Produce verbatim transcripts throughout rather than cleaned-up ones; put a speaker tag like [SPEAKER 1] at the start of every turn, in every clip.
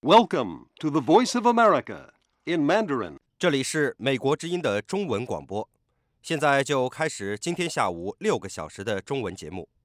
[SPEAKER 1] Welcome to the Voice of America in Mandarin.
[SPEAKER 2] 这里是美国之音的中文广播，现在就开始今天下午六个小时的中文节目。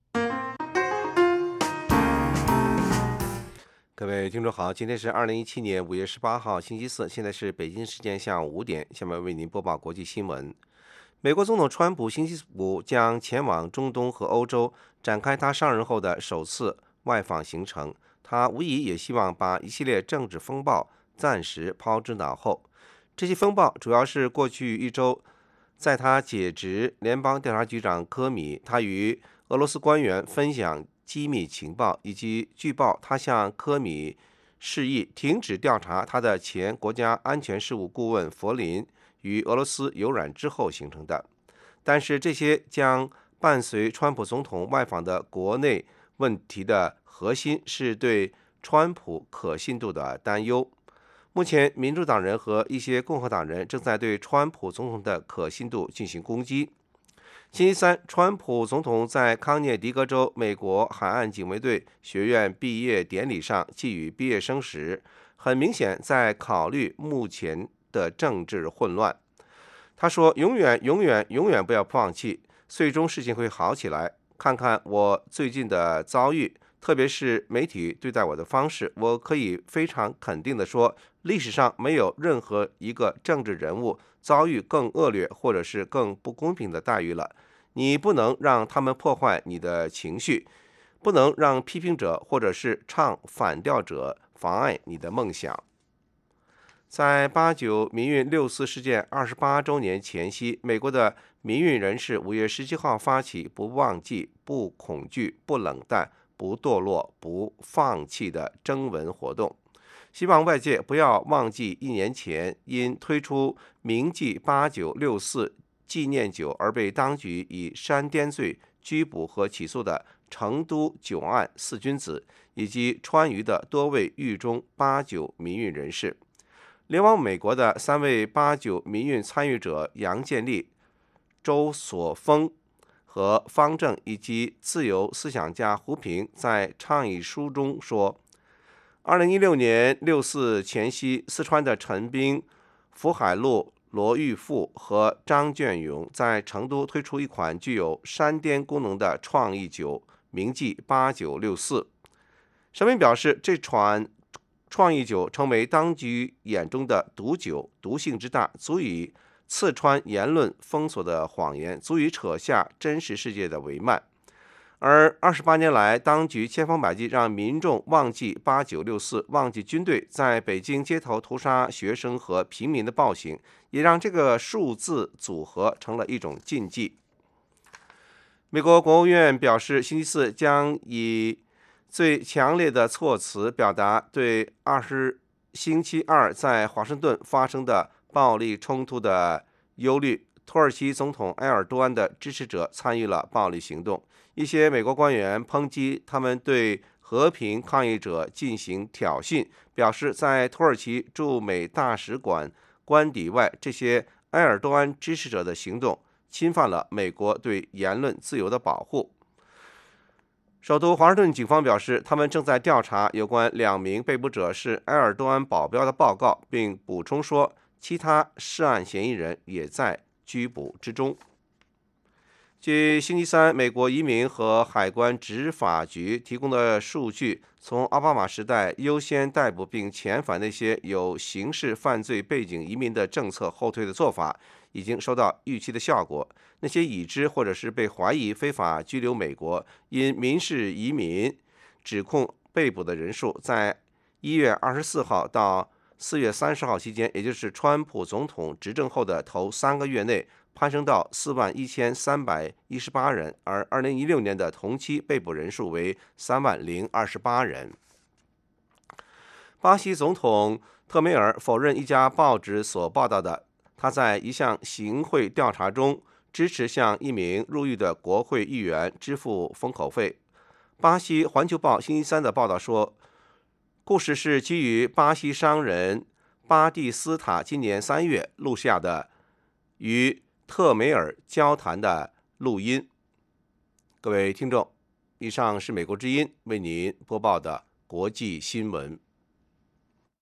[SPEAKER 3] 各位听众好，今天是二零一七年五月十八号星期四，现在是北京时间下午五点，下面为您播报国际新闻。美国总统川普星期五将前往中东和欧洲，展开他上任后的首次外访行程。他无疑也希望把一系列政治风暴暂时抛之脑后。这些风暴主要是过去一周，在他解职联邦调查局长科米，他与俄罗斯官员分享机密情报，以及据报他向科米示意停止调查他的前国家安全事务顾问弗林与俄罗斯有染之后形成的。但是这些将伴随川普总统外访的国内问题的核心是对川普可信度的担忧。目前民主党人和一些共和党人正在对川普总统的可信度进行攻击。星期三，川普总统在康涅狄格州美国海岸警卫队学院毕业典礼上寄语毕业生时，很明显在考虑目前的政治混乱。他说，永远永远永远不要放弃，最终事情会好起来。看看我最近的遭遇，特别是媒体对待我的方式，我可以非常肯定地说，历史上没有任何一个政治人物遭遇更恶劣或者是更不公平的待遇了。你不能让他们破坏你的情绪，不能让批评者或者是唱反调者妨碍你的梦想。在八九民运六四事件二十八周年前夕，美国的民运人士五月十七号发起不忘记、不恐惧、不冷淡、不堕落、不放弃的征文活动，希望外界不要忘记一年前因推出铭记八九六四纪念酒而被当局以煽颠罪拘捕和起诉的成都九案四君子，以及川渝的多位狱中八九民运人士。流亡美国的三位八九民运参与者杨建立、周所峰和方正，以及自由思想家胡平在倡议书中说，二零一六年六四前夕，四川的陈斌、福海路、罗玉富和张卷勇在成都推出一款具有煽颠功能的创意酒，铭记八九六四。声明表示，这款创意酒成为当局眼中的毒酒，毒性之大，足以刺穿言论封锁的谎言，足以扯下真实世界的帷幔。而二十八年来，当局千方百计让民众忘记八九六四，忘记军队在北京街头屠杀学生和平民的暴行，也让这个数字组合成了一种禁忌。美国国务院表示，星期四将以最强烈的措辞表达对二十星期二在华盛顿发生的暴力冲突的忧虑。土耳其总统埃尔多安的支持者参与了暴力行动，一些美国官员抨击他们对和平抗议者进行挑衅，表示在土耳其驻美大使馆官邸外，这些埃尔多安支持者的行动侵犯了美国对言论自由的保护。首都华盛顿警方表示，他们正在调查有关两名被捕者是埃尔多安保镖的报告，并补充说，其他涉案嫌疑人也在拘捕之中。据星期三美国移民和海关执法局提供的数据，从奥巴马时代优先逮捕并遣返那些有刑事犯罪背景移民的政策后退的做法，已经收到预期的效果。那些已知或者是被怀疑非法居留美国因民事移民指控被捕的人数，在一月二十四号到四月三十号期间，也就是川普总统执政后的头三个月内，攀升到四万一千三百一十八人，而二零一六年的同期被捕人数为三万零二十八人。巴西总统特梅尔否认一家报纸所报道的他在一项行贿调查中支持向一名入狱的国会议员支付封口费。巴西环球报星期三的报道说，故事是基于巴西商人巴蒂斯塔今年三月录下的与特梅尔交谈的录音。各位听众，以上是美国之音为您播报的国际新闻。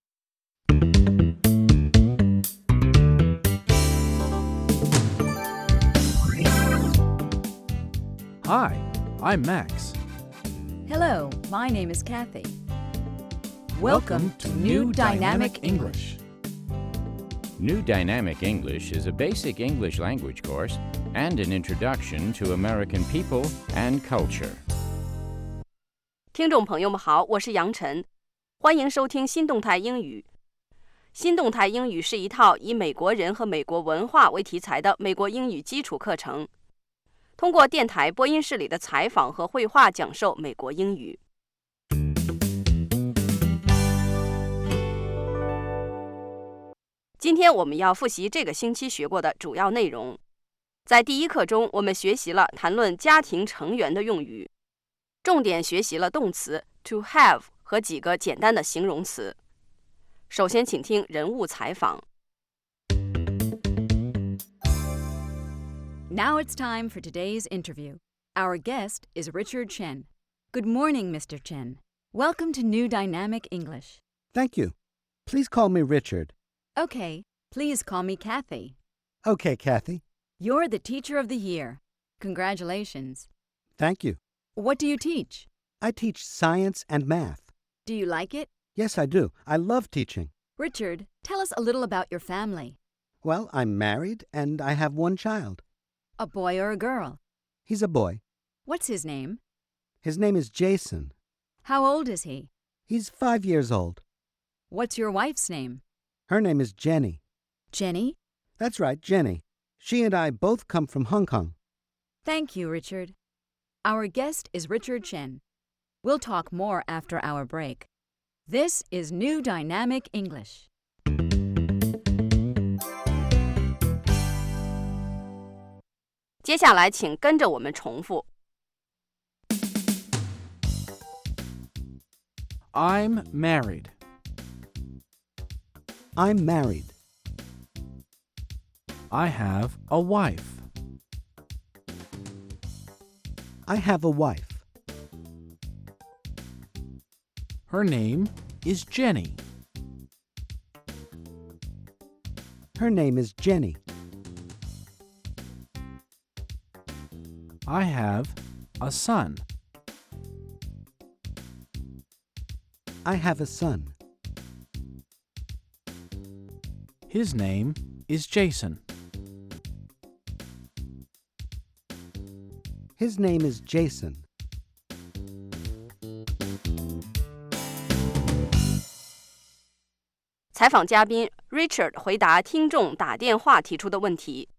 [SPEAKER 4] Hi, I'm Max.
[SPEAKER 5] Hello, my name is Kathy.
[SPEAKER 4] Welcome to New Dynamic English.
[SPEAKER 6] New Dynamic English is a basic English language course and an introduction to American people and culture.
[SPEAKER 7] 听众朋友们好，我是杨晨，欢迎收听新动态英语。新动态英语是一套以美国人和美国文化为题材的美国英语基础课程，通过电台播音室里的采访和绘画讲授美国英语。今天我们要复习这个星期学过的主要内容。在第一课中，我们学习了谈论家庭成员的用语，重点学习了动词 to have 和几个简单的形容词。首先，请听人物采访。
[SPEAKER 5] Now it's time for today's interview. Our guest is Richard Chen. Good morning, Mister Chen. Welcome to New Dynamic English.
[SPEAKER 8] Thank you. Please call me Richard.
[SPEAKER 5] Okay, please call me Kathy.
[SPEAKER 8] Okay, Kathy.
[SPEAKER 5] You're the Teacher of the Year. Congratulations.
[SPEAKER 8] Thank you.
[SPEAKER 5] What do you teach?
[SPEAKER 8] I teach science and math.
[SPEAKER 5] Do you like it?
[SPEAKER 8] Yes, I do. I love teaching.
[SPEAKER 5] Richard, tell us a little about your family.
[SPEAKER 8] Well, I'm married and I have one child.
[SPEAKER 5] A boy or a girl?
[SPEAKER 8] He's a boy.
[SPEAKER 5] What's his name?
[SPEAKER 8] His name is Jason.
[SPEAKER 5] How old is he?
[SPEAKER 8] He's five years old.
[SPEAKER 5] What's your wife's name?
[SPEAKER 8] Her name is Jenny.
[SPEAKER 5] Jenny?
[SPEAKER 8] That's right, Jenny. She and I both come from Hong Kong.
[SPEAKER 5] Thank you, Richard. Our guest is Richard Chen. We'll talk more after our break. This is New Dynamic English.
[SPEAKER 7] "接下来请跟着我们重复。
[SPEAKER 4] I'm married.
[SPEAKER 8] I'm married.
[SPEAKER 4] I have a wife.
[SPEAKER 8] I have a wife.
[SPEAKER 4] Her name is Jenny.
[SPEAKER 8] Her name is Jenny.
[SPEAKER 4] I have a son.
[SPEAKER 8] I have a son.
[SPEAKER 4] His name is Jason.
[SPEAKER 8] His name is Jason.
[SPEAKER 7] 采访嘉宾 Richard 回答听众打电话提出的问题。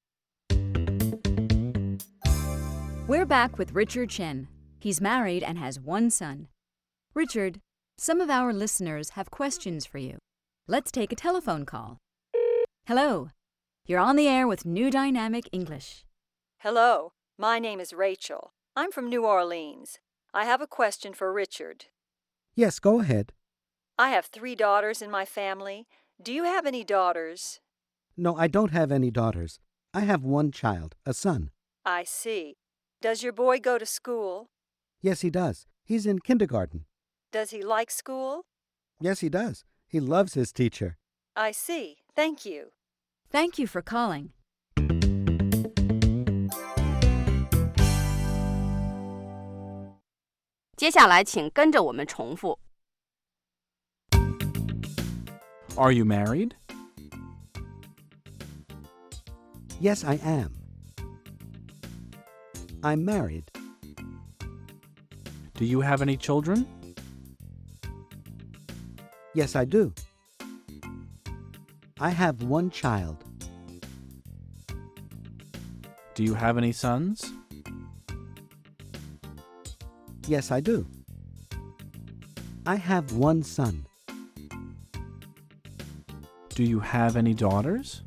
[SPEAKER 5] We're back with Richard Chen. He's married and has one son. Richard, some of our listeners have questions for you. Let's take a telephone call. Hello. You're on the air with New Dynamic English.
[SPEAKER 9] Hello. My name is Rachel. I'm from New Orleans. I have a question for Richard.
[SPEAKER 8] Yes, go ahead.
[SPEAKER 9] I have three daughters in my family. Do you have any daughters?
[SPEAKER 8] No, I don't have any daughters. I have one child, a son.
[SPEAKER 9] I see. Does your boy go to school?
[SPEAKER 8] Yes, he does. He's in kindergarten.
[SPEAKER 9] Does he like school?
[SPEAKER 8] Yes, he does. He loves his teacher.
[SPEAKER 9] I see. Thank you.
[SPEAKER 5] Thank you for calling.
[SPEAKER 7] 接下来请跟着我们重复。
[SPEAKER 4] Are you married?
[SPEAKER 8] Yes, I am. I'm married.
[SPEAKER 4] Do you have any children?
[SPEAKER 8] Yes, I do. I have one child.
[SPEAKER 4] Do you have any sons?
[SPEAKER 8] Yes, I do. I have one son.
[SPEAKER 4] Do you have any daughters?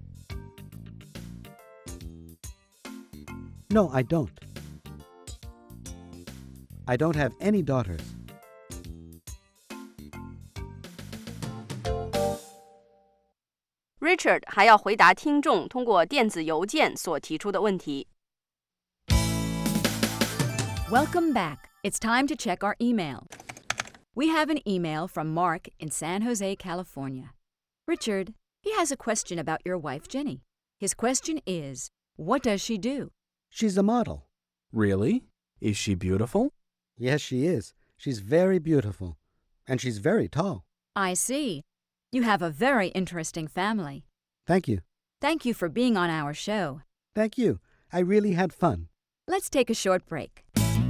[SPEAKER 8] No, I don't. I don't have any daughters.
[SPEAKER 7] Richard 还要回答听众通过电子邮件所提出的问题。
[SPEAKER 5] Welcome back. It's time to check our email. We have an email from Mark in San Jose, California. Richard, he has a question about your wife, Jenny. His question is, what does she do?
[SPEAKER 8] She's a model.
[SPEAKER 4] Really? Is she beautiful?
[SPEAKER 8] Yes, she is. She's very beautiful. And she's very tall.
[SPEAKER 5] I see. You have a very interesting family.
[SPEAKER 8] Thank you.
[SPEAKER 5] Thank you for being on our show.
[SPEAKER 8] Thank you. I really had fun.
[SPEAKER 5] Let's take a short break.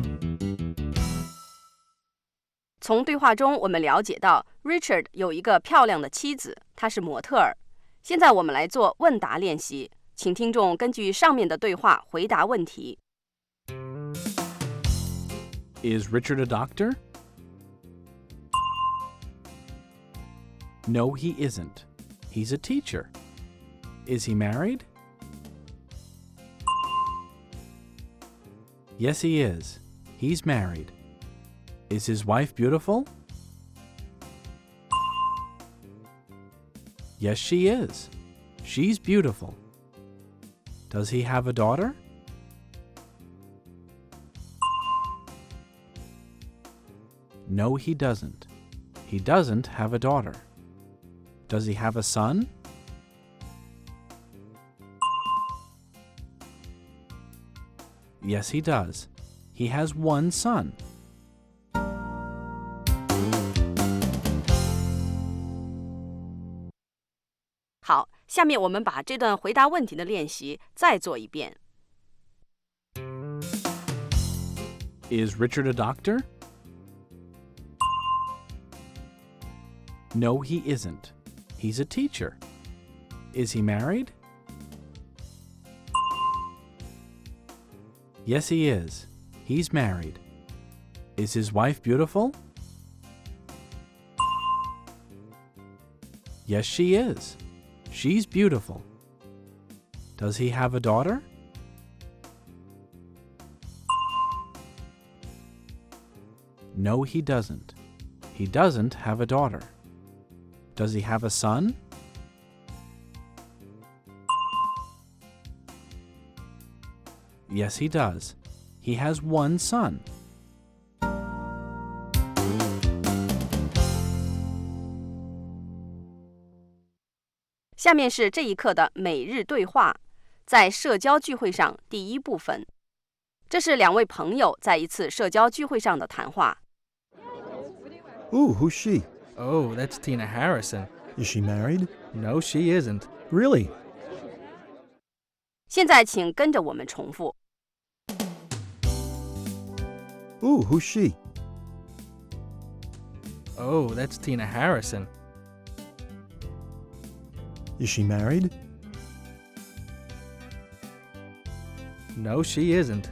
[SPEAKER 7] 从对话中，我们了解到 Richard 有一个漂亮的妻子，她是模特儿。现在我们来做问答练习，请听众根据上面的对话回答问题。
[SPEAKER 4] Is Richard a doctor? No, he isn't. He's a teacher. Is he married? Yes, he is. He's married. Is his wife beautiful? Yes, she is. She's beautiful. Does he have a daughter? No, he doesn't. He doesn't have a daughter. Does he have a son? Yes, he does. He has one son.
[SPEAKER 7] 好，下面我们把这段回答问题的练习再做一遍。
[SPEAKER 4] Is Richard a doctor? No, he isn't. He's a teacher. Is he married? Yes, he is. He's married. Is his wife beautiful? Yes, she is. She's beautiful. Does he have a daughter? No, he doesn't. He doesn't have a daughter. Does he have a son? Yes, he does. He has one son.
[SPEAKER 7] 下面是这一课的每日对话，在社交聚会上第一部分。这是两位朋友在一次社交聚会上的谈话。
[SPEAKER 10] Ooh, who's she?
[SPEAKER 11] Oh, that's Tina Harrison.
[SPEAKER 10] Is she married?
[SPEAKER 11] No, she isn't.
[SPEAKER 10] Really?
[SPEAKER 7] 现在请跟着我们重复。
[SPEAKER 10] Ooh, who's she?
[SPEAKER 11] Oh, that's Tina Harrison.
[SPEAKER 10] Is she married?
[SPEAKER 11] No, she isn't.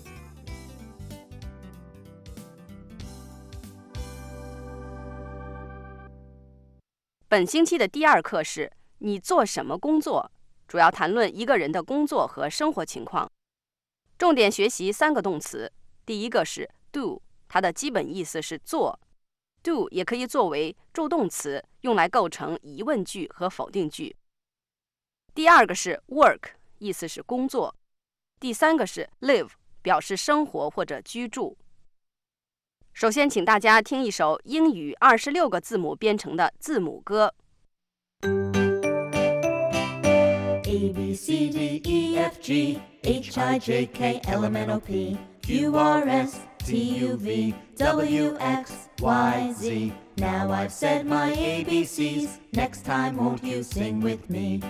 [SPEAKER 7] 本星期的第二课是你做什么工作，主要谈论一个人的工作和生活情况。重点学习三个动词，第一个是 do， 它的基本意思是做。do 也可以作为助动词，用来构成疑问句和否定句。第二个是 work， 意思是工作。第三个是 live， 表示生活或者居住。首先，请大家听一首英语二十六个字母编成的字母歌。
[SPEAKER 12] A B C D E F G H I J K L M N O P Q R S T U V W X Y Z. Now I've said my A B Cs. Next time won't you sing with me?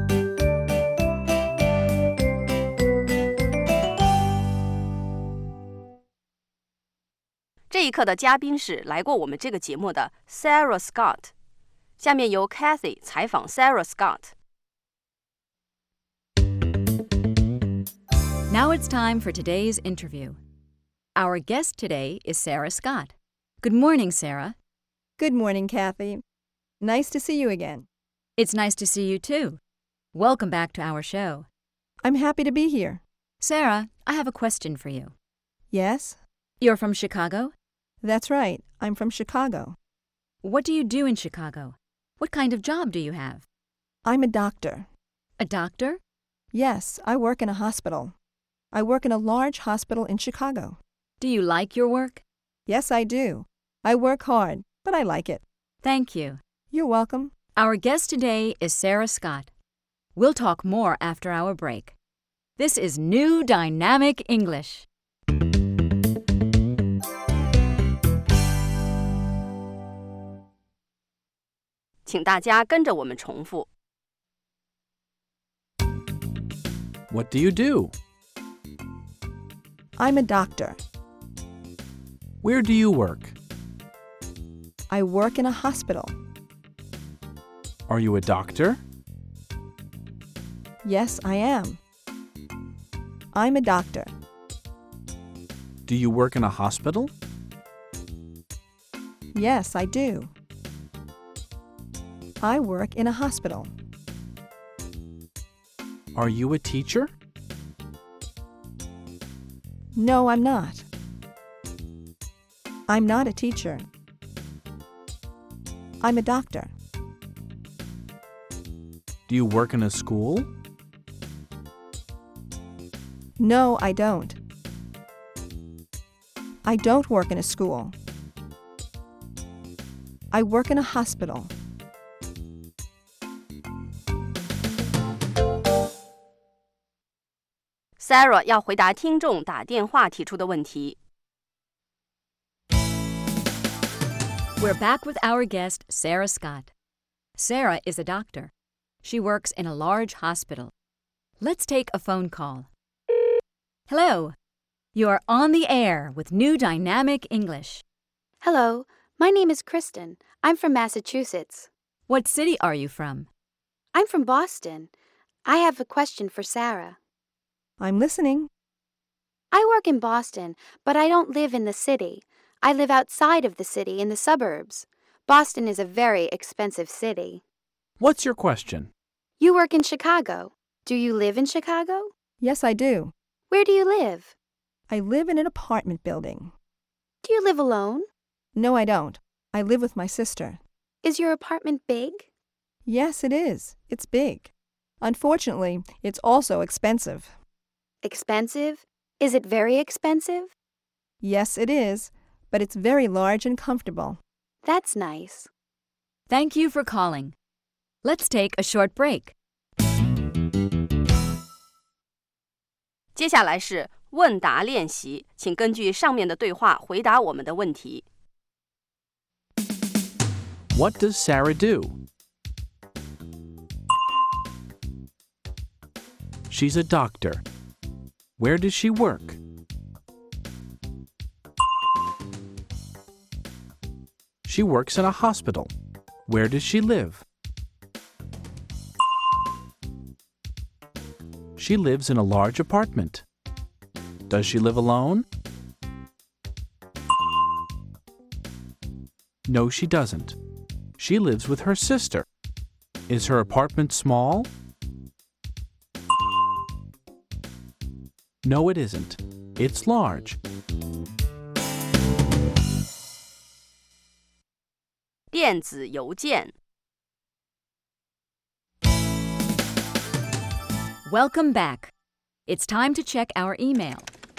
[SPEAKER 7] 这一课的嘉宾是来过我们这个节目的 Sarah Scott。下面由 Kathy 采访 Sarah Scott。
[SPEAKER 5] Now it's time for today's interview. Our guest today is Sarah Scott. Good morning, Sarah.
[SPEAKER 13] Good morning, Kathy. Nice to see you again.
[SPEAKER 5] It's nice to see you too. Welcome back to our show.
[SPEAKER 13] I'm happy to be here.
[SPEAKER 5] Sarah, I have a question for you.
[SPEAKER 13] Yes?
[SPEAKER 5] You're from Chicago?
[SPEAKER 13] That's right. I'm from Chicago.
[SPEAKER 5] What do you do in Chicago? What kind of job do you have?
[SPEAKER 13] I'm a doctor.
[SPEAKER 5] A doctor?
[SPEAKER 13] Yes, I work in a hospital. I work in a large hospital in Chicago.
[SPEAKER 5] Do you like your work?
[SPEAKER 13] Yes, I do. I work hard, but I like it.
[SPEAKER 5] Thank you.
[SPEAKER 13] You're welcome.
[SPEAKER 5] Our guest today is Sarah Scott. We'll talk more after our break. This is New Dynamic English.
[SPEAKER 7] 请大家跟着我们重复。
[SPEAKER 4] What do you do?
[SPEAKER 13] I'm a doctor.
[SPEAKER 4] Where do you work?
[SPEAKER 13] I work in a hospital.
[SPEAKER 4] Are you a doctor?
[SPEAKER 13] Yes, I am. I'm a doctor.
[SPEAKER 4] Do you work in a hospital?
[SPEAKER 13] Yes, I do. I work in a hospital.
[SPEAKER 4] Are you a teacher?
[SPEAKER 13] No, I'm not. I'm not a teacher. I'm a doctor.
[SPEAKER 4] Do you work in a school?
[SPEAKER 13] No, I don't. I don't work in a school. I work in a hospital.
[SPEAKER 7] Sarah 要回答听众打电话提出的问题。
[SPEAKER 5] We're back with our guest, Sarah Scott. Sarah is a doctor. She works in a large hospital. Let's take a phone call. Hello. You're on the air with New Dynamic English.
[SPEAKER 14] Hello. My name is Kristen. I'm from Massachusetts.
[SPEAKER 5] What city are you from?
[SPEAKER 14] I'm from Boston. I have a question for Sarah.
[SPEAKER 13] I'm listening.
[SPEAKER 14] I work in Boston, but I don't live in the city. I live outside of the city in the suburbs. Boston is a very expensive city.
[SPEAKER 4] What's your question?
[SPEAKER 14] You work in Chicago. Do you live in Chicago?
[SPEAKER 13] Yes, I do.
[SPEAKER 14] Where do you live?
[SPEAKER 13] I live in an apartment building.
[SPEAKER 14] Do you live alone?
[SPEAKER 13] No, I don't. I live with my sister.
[SPEAKER 14] Is your apartment big?
[SPEAKER 13] Yes, it is. It's big. Unfortunately, it's also expensive.
[SPEAKER 14] Expensive? Is it very expensive?
[SPEAKER 13] Yes, it is, but it's very large and comfortable.
[SPEAKER 14] That's nice.
[SPEAKER 5] Thank you for calling. Let's take a short break.
[SPEAKER 7] 接下来是问答练习，请根据上面的对话回答我们的问题。
[SPEAKER 4] What does Sarah do? She's a doctor. Where does she work? She works in a hospital. Where does she live? She lives in a large apartment. Does she live alone? No, she doesn't. She lives with her sister. Is her apartment small? No, it isn't. It's large.
[SPEAKER 7] 电子邮件。
[SPEAKER 5] Welcome back. It's time to check our email.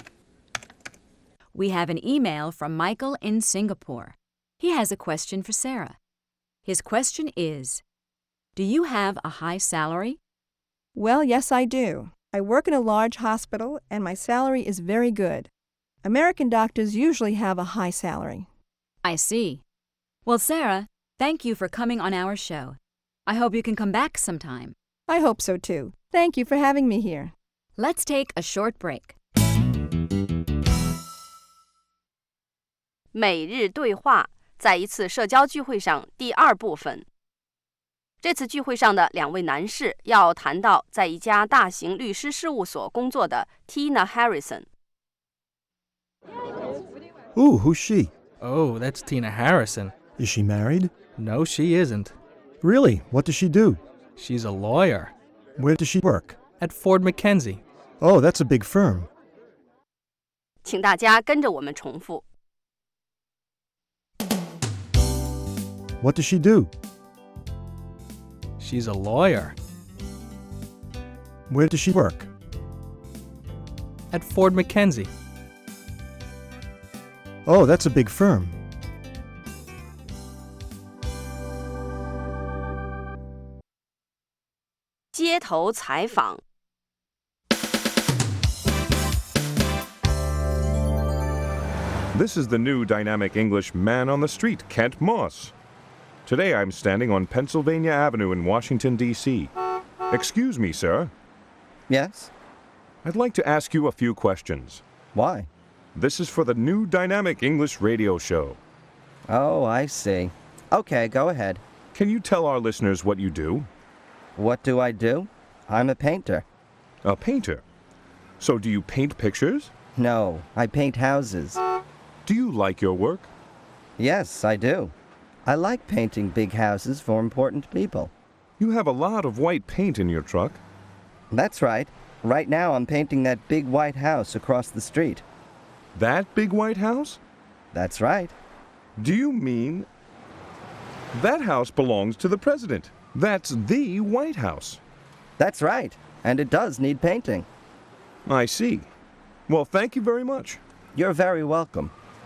[SPEAKER 5] We have an email from Michael in Singapore. He has a question for Sarah. His question is, do you have a high salary?
[SPEAKER 13] Well, yes, I do. I work in a large hospital, and my salary is very good. American doctors usually have a high salary.
[SPEAKER 5] I see. Well, Sarah, thank you for coming on our show. I hope you can come back sometime.
[SPEAKER 13] I hope so, too. Thank you for having me here.
[SPEAKER 5] Let's take a short break.
[SPEAKER 7] 每日对话，在一次社交聚会上第二部分。这次聚会上的两位男士要谈到在一家大型律师事务所工作的 Tina Harrison。
[SPEAKER 10] Ooh, who's she?
[SPEAKER 11] Oh, that's Tina Harrison.
[SPEAKER 10] Is she married?
[SPEAKER 11] No, she isn't.
[SPEAKER 10] Really? What does she do?
[SPEAKER 11] She's a lawyer.
[SPEAKER 10] Where does she work?
[SPEAKER 11] At Ford McKenzie.
[SPEAKER 10] Oh, that's a big firm.
[SPEAKER 7] 请大家跟着我们重复。
[SPEAKER 10] What does she do?
[SPEAKER 11] She's a lawyer.
[SPEAKER 10] Where does she work?
[SPEAKER 11] At Ford McKenzie.
[SPEAKER 10] Oh, that's a big firm.
[SPEAKER 7] 街头采访。
[SPEAKER 15] This is the new Dynamic English man on the street, Kent Moss. Today I'm standing on Pennsylvania Avenue in Washington, D C Excuse me, sir.
[SPEAKER 16] Yes?
[SPEAKER 15] I'd like to ask you a few questions.
[SPEAKER 16] Why?
[SPEAKER 15] This is for the new Dynamic English radio show.
[SPEAKER 16] Oh, I see. Okay, go ahead.
[SPEAKER 15] Can you tell our listeners what you do?
[SPEAKER 16] What do I do? I'm a painter.
[SPEAKER 15] A painter? So do you paint pictures?
[SPEAKER 16] No, I paint houses.
[SPEAKER 15] Do you like your work?
[SPEAKER 16] Yes, I do. I like painting big houses for important people.
[SPEAKER 15] You have a lot of white paint in your truck.
[SPEAKER 16] That's right. Right now I'm painting that big white house across the street.
[SPEAKER 15] That big white house?
[SPEAKER 16] That's right.
[SPEAKER 15] Do you mean... That house belongs to the president. That's the White House.
[SPEAKER 16] That's right. And it does need painting.
[SPEAKER 15] I see. Well, thank you very much.
[SPEAKER 16] You're very welcome.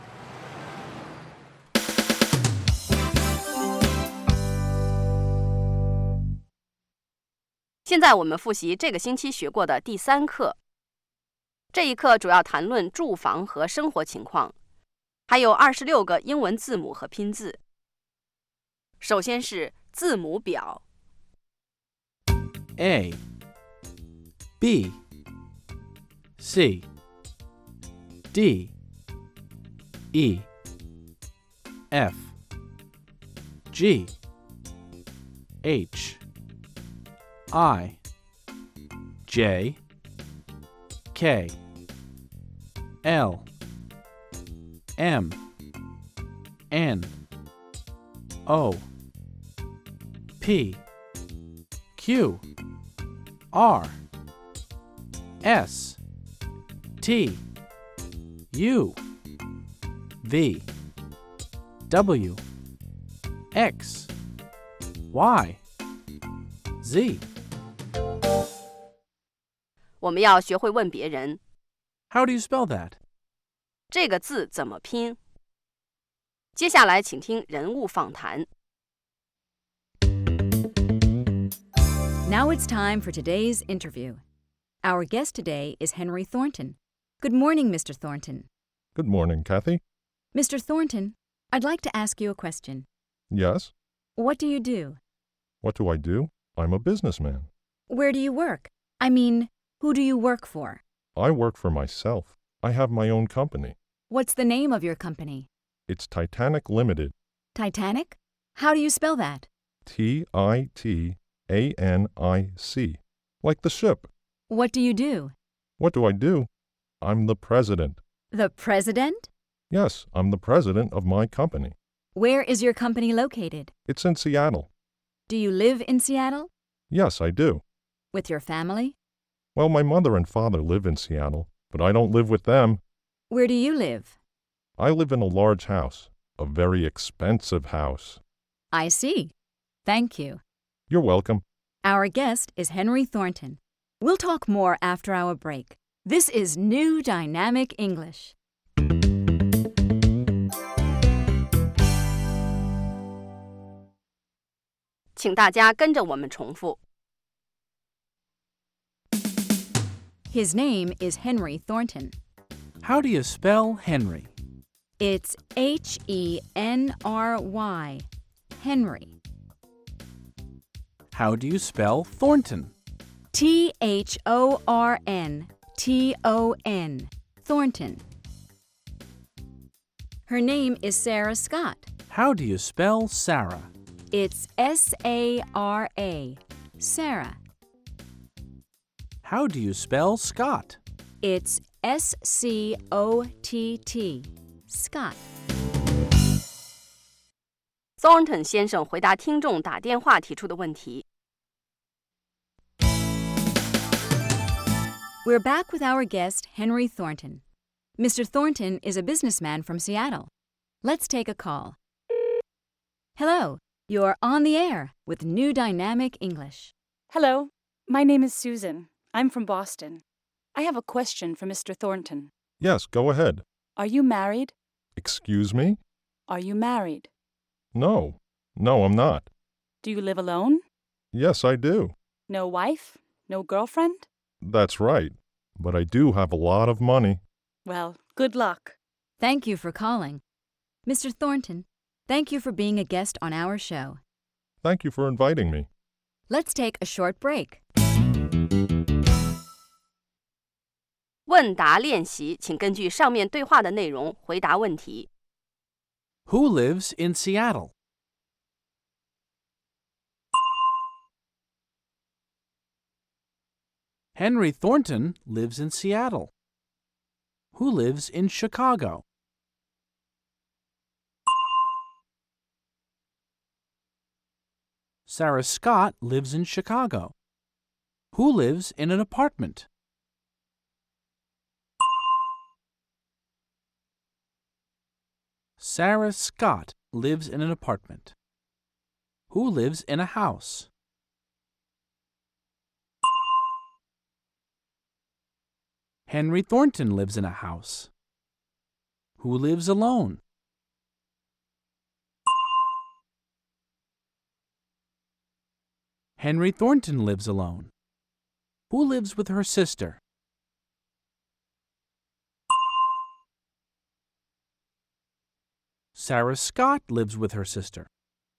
[SPEAKER 7] 现在我们复习这个星期学过的第三课。这一课主要谈论住房和生活情况，还有二十六个英文字母和拼字。首先是字母表。
[SPEAKER 4] A B C D E F G H I J K L M N O P Q R S T U V W X Y Z
[SPEAKER 7] 我们要学会问别人
[SPEAKER 4] How do you spell that?
[SPEAKER 7] 这个字怎么拼？接下来请听人物访谈。
[SPEAKER 5] Now it's time for today's interview. Our guest today is Henry Thornton. Good morning, Mister Thornton.
[SPEAKER 10] Good morning, Kathy.
[SPEAKER 5] Mister Thornton, I'd like to ask you a question.
[SPEAKER 10] Yes?
[SPEAKER 5] What do you do?
[SPEAKER 10] What do I do? I'm a businessman.
[SPEAKER 5] Where do you work? I mean, who do you work for?
[SPEAKER 10] I work for myself. I have my own company.
[SPEAKER 5] What's the name of your company?
[SPEAKER 10] It's Titanic Limited.
[SPEAKER 5] Titanic? How do you spell that?
[SPEAKER 10] T I T A N I C. Like the ship.
[SPEAKER 5] What do you do?
[SPEAKER 10] What do I do? I'm the president.
[SPEAKER 5] The president?
[SPEAKER 10] Yes, I'm the president of my company.
[SPEAKER 5] Where is your company located?
[SPEAKER 10] It's in Seattle.
[SPEAKER 5] Do you live in Seattle?
[SPEAKER 10] Yes, I do.
[SPEAKER 5] With your family?
[SPEAKER 10] Well, my mother and father live in Seattle, but I don't live with them.
[SPEAKER 5] Where do you live?
[SPEAKER 10] I live in a large house, a very expensive house.
[SPEAKER 5] I see. Thank you.
[SPEAKER 10] You're welcome.
[SPEAKER 5] Our guest is Henry Thornton. We'll talk more after our break. This is New Dynamic English.
[SPEAKER 7] 请大家跟着我们重复。
[SPEAKER 5] His name is Henry Thornton.
[SPEAKER 4] How do you spell Henry?
[SPEAKER 5] It's H E N R Y. Henry.
[SPEAKER 4] How do you spell Thornton?
[SPEAKER 5] T H O R N T O N. Thornton. Her name is Sarah Scott.
[SPEAKER 4] How do you spell Sarah?
[SPEAKER 5] It's S A R A. Sarah.
[SPEAKER 4] How do you spell Scott?
[SPEAKER 5] It's S C O T T. Scott.
[SPEAKER 7] Thornton 先生回答听众打电话提出的问题。
[SPEAKER 5] We're back with our guest, Henry Thornton. Mister Thornton is a businessman from Seattle. Let's take a call. Hello, you're on the air with New Dynamic English.
[SPEAKER 17] Hello, my name is Susan. I'm from Boston. I have a question for Mister Thornton.
[SPEAKER 10] Yes, go ahead.
[SPEAKER 17] Are you married?
[SPEAKER 10] Excuse me?
[SPEAKER 17] Are you married?
[SPEAKER 10] No. No, I'm not.
[SPEAKER 17] Do you live alone?
[SPEAKER 10] Yes, I do.
[SPEAKER 17] No wife? No girlfriend?
[SPEAKER 10] That's right. But I do have a lot of money.
[SPEAKER 17] Well, good luck.
[SPEAKER 5] Thank you for calling. Mister Thornton, Thank you for being a guest on our show.
[SPEAKER 10] Thank you for inviting me.
[SPEAKER 5] Let's take a short break.
[SPEAKER 7] 问答练习，请根据上面对话的内容回答问题。
[SPEAKER 4] Who lives in Seattle? Henry Thornton lives in Seattle. Who lives in Chicago? Sarah Scott lives in Chicago. Who lives in an apartment? Sarah Scott lives in an apartment. Who lives in a house? Henry Thornton lives in a house. Who lives alone? Henry Thornton lives alone. Who lives with her sister? Sarah Scott lives with her sister.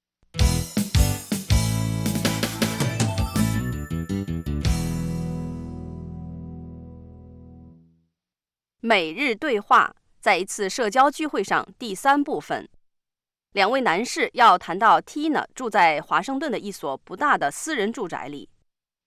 [SPEAKER 7] 每日对话，在一次社交聚会上，第三部分。两位男士要谈到 Tina 住在华盛顿的一所不大的私人住宅里。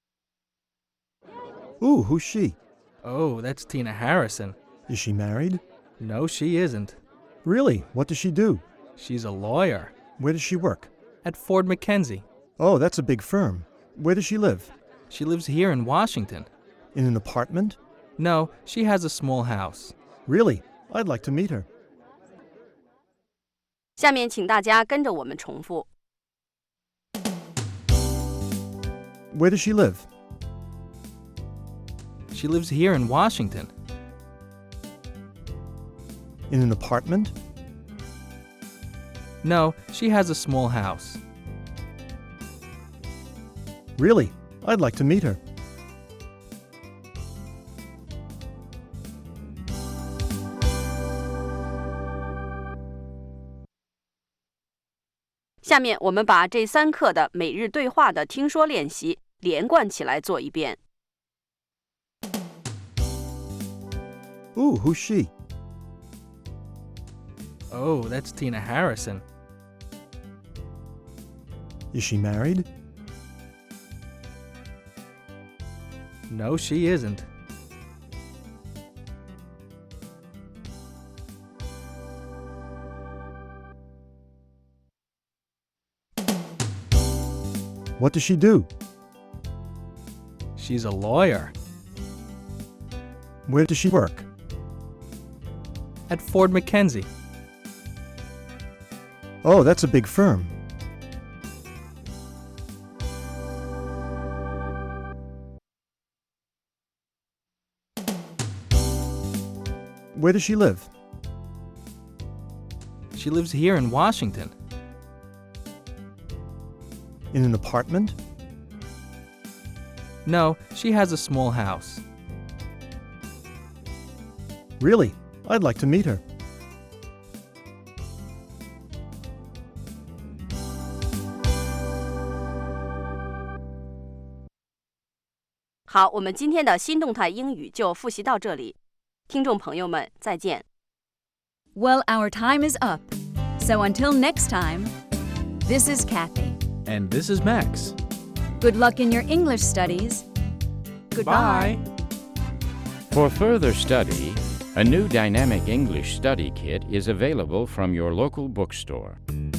[SPEAKER 18] Ooh, who's she?
[SPEAKER 11] Oh, that's Tina Harrison.
[SPEAKER 18] Is she married?
[SPEAKER 11] No, she isn't.
[SPEAKER 18] Really? What does she do?
[SPEAKER 11] She's a lawyer.
[SPEAKER 18] Where does she work?
[SPEAKER 11] At Ford McKenzie.
[SPEAKER 18] Oh, that's a big firm. Where does she live?
[SPEAKER 11] She lives here in Washington.
[SPEAKER 18] In an apartment?
[SPEAKER 11] No, she has a small house.
[SPEAKER 18] Really? I'd like to meet her.
[SPEAKER 7] 下面请大家跟着我们重复。
[SPEAKER 18] Where does she live?
[SPEAKER 11] She lives here in Washington.
[SPEAKER 18] In an apartment?
[SPEAKER 11] No, she has a small house.
[SPEAKER 18] Really? I'd like to meet her.
[SPEAKER 7] 下面我们把这三课的每日对话的听说练习连贯起来做一遍。
[SPEAKER 18] Ooh, who's she?
[SPEAKER 11] Oh, that's Tina Harrison.
[SPEAKER 18] Is she married?
[SPEAKER 11] No, she isn't.
[SPEAKER 18] What does she do?
[SPEAKER 11] She's a lawyer.
[SPEAKER 18] Where does she work?
[SPEAKER 11] At Ford McKenzie.
[SPEAKER 18] Oh, that's a big firm. Where does she live?
[SPEAKER 11] She lives here in Washington.
[SPEAKER 18] In an apartment?
[SPEAKER 11] No, she has a small house.
[SPEAKER 18] Really? I'd like to meet her.
[SPEAKER 7] 好，我们今天的新动态英语就复习到这里，听众朋友们，再见。
[SPEAKER 5] Well, our time is up. So until next time, this is Kathy.
[SPEAKER 4] And this is Max.
[SPEAKER 5] Good luck in your English studies. Goodbye.
[SPEAKER 4] Bye.
[SPEAKER 6] For further study, a new dynamic English study kit is available from your local bookstore.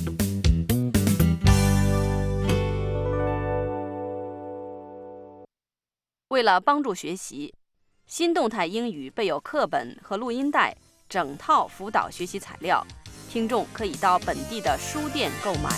[SPEAKER 7] 为了帮助学习，新动态英语备有课本和录音带整套辅导学习材料，听众可以到本地的书店购买。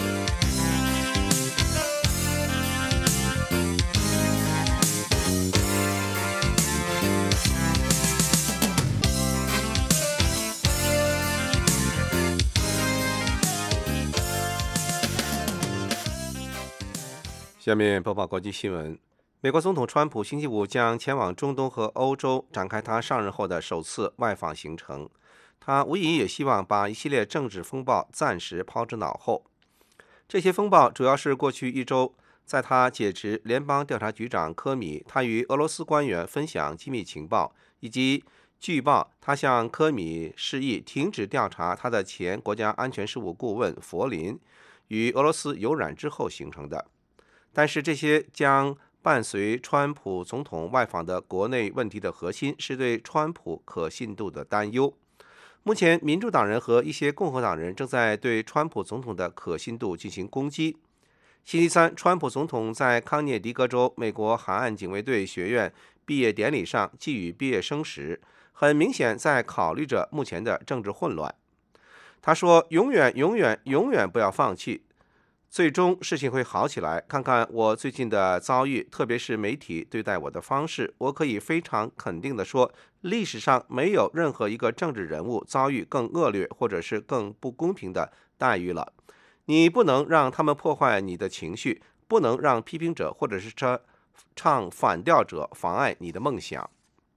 [SPEAKER 3] 下面播报国际新闻。美国总统川普星期五将前往中东和欧洲，展开他上任后的首次外访行程。 他无疑也希望把一系列政治风暴暂时抛之脑后。这些风暴主要是过去一周，在他解职联邦调查局长科米，他与俄罗斯官员分享机密情报，以及据报他向科米示意停止调查他的前国家安全事务顾问佛林与俄罗斯有染之后形成的。但是这些将伴随川普总统外访的国内问题的核心是对川普可信度的担忧。目前，民主党人和一些共和党人正在对川普总统的可信度进行攻击。星期三，川普总统在康涅狄格州美国海岸警卫队学院毕业典礼上寄语毕业生时，很明显在考虑着目前的政治混乱。他说：“永远、永远、永远不要放弃，最终事情会好起来。看看我最近的遭遇，特别是媒体对待我的方式，我可以非常肯定地说，历史上没有任何一个政治人物遭遇更恶劣或者是更不公平的待遇了。你不能让他们破坏你的情绪，不能让批评者或者是唱反调者妨碍你的梦想。”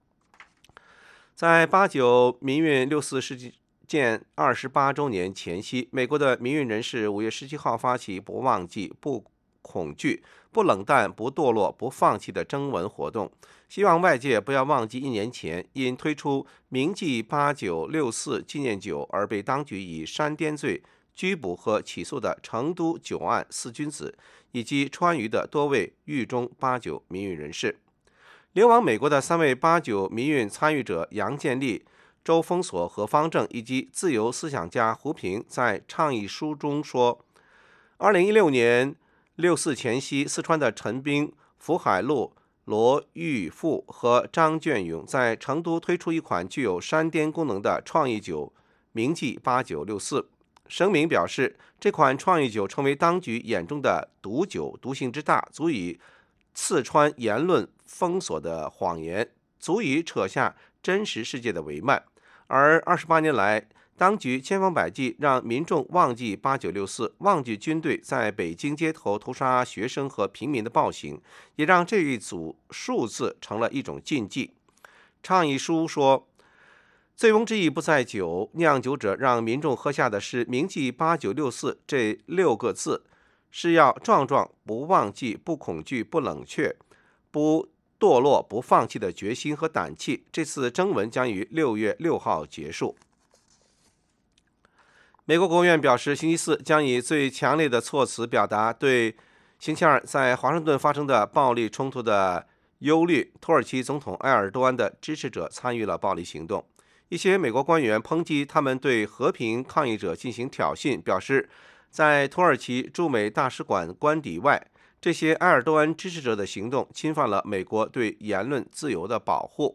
[SPEAKER 3] 在八九民运六四事件二十八周年前夕，美国的民运人士五月十七号发起不忘记、不恐惧、不冷淡、不堕落、不放弃的征文活动，希望外界不要忘记一年前因推出铭记八九六四纪念酒而被当局以煽颠罪拘捕和起诉的成都九案四君子，以及川渝的多位狱中八九民运人士。流亡美国的三位八九民运参与者杨建立、周封锁和方正，以及自由思想家胡平在倡议书中说，二零一六年六四前夕，四川的陈斌、福海路、罗玉富和张卷勇在成都推出一款具有煽颠功能的创意酒，铭记八九六四。声明表示，这款创意酒成为当局眼中的毒酒，毒性之大，足以刺穿言论封锁的谎言，足以扯下真实世界的帷幔。而二十八年来，当局千方百计让民众忘记八九六四，忘记军队在北京街头屠杀学生和平民的暴行，也让这一组数字成了一种禁忌。倡议书说，醉翁之意不在酒，酿酒者让民众喝下的是铭记八九六四这六个字，是要壮壮不忘记、不恐惧、不冷却、不堕落、不放弃的决心和胆气。这次征文将于六月六号结束。美国国务院表示，星期四将以最强烈的措辞表达对星期二在华盛顿发生的暴力冲突的忧虑。土耳其总统埃尔多安的支持者参与了暴力行动。一些美国官员抨击他们对和平抗议者进行挑衅，表示在土耳其驻美大使馆官邸外，这些埃尔多安支持者的行动侵犯了美国对言论自由的保护。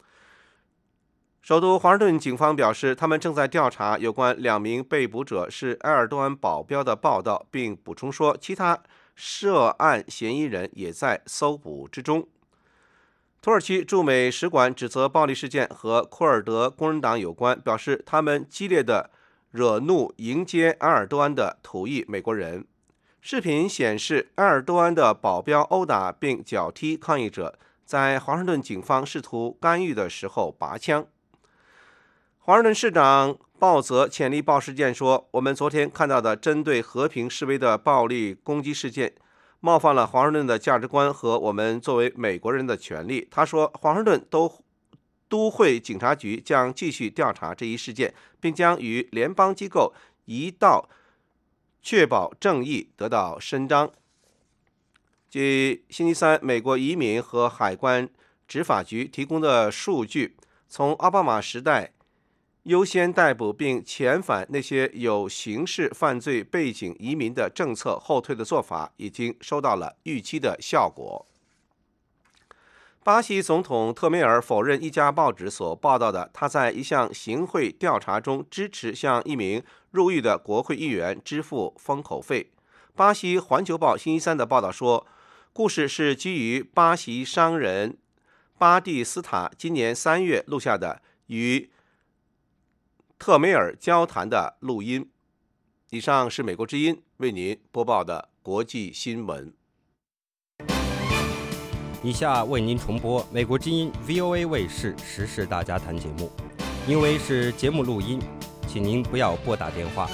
[SPEAKER 3] 首都华盛顿警方表示，他们正在调查有关两名被捕者是埃尔多安保镖的报道，并补充说，其他涉案嫌疑人也在搜捕之中。土耳其驻美使馆指责暴力事件和库尔德工人党有关，表示他们激烈地惹怒迎接埃尔多安的土裔美国人。视频显示，埃尔多安的保镖殴打并脚踢抗议者，在华盛顿警方试图干预的时候拔枪。华盛顿市长鲍泽潜力报事件说，我们昨天看到的针对和平示威的暴力攻击事件冒犯了华盛顿的价值观和我们作为美国人的权利。他说，华盛顿都都会警察局将继续调查这一事件，并将与联邦机构一道确保正义得到伸张。据星期三美国移民和海关执法局提供的数据，从奥巴马时代优先逮捕并遣返那些有刑事犯罪背景移民的政策后退的做法已经收到了预期的效果。巴西总统特梅尔否认一家报纸所报道的他在一项行贿调查中支持向一名入狱的国会议员支付封口费。巴西环球报星期三的报道说，故事是基于巴西商人巴蒂斯塔今年三月录下的与特梅尔交谈的录音。以上是美国之音为您播报的国际新闻。
[SPEAKER 2] 以下为您重播美国之音 V O A 卫视时事大家谈节目。 因为是节目录音，请您不要拨打电话。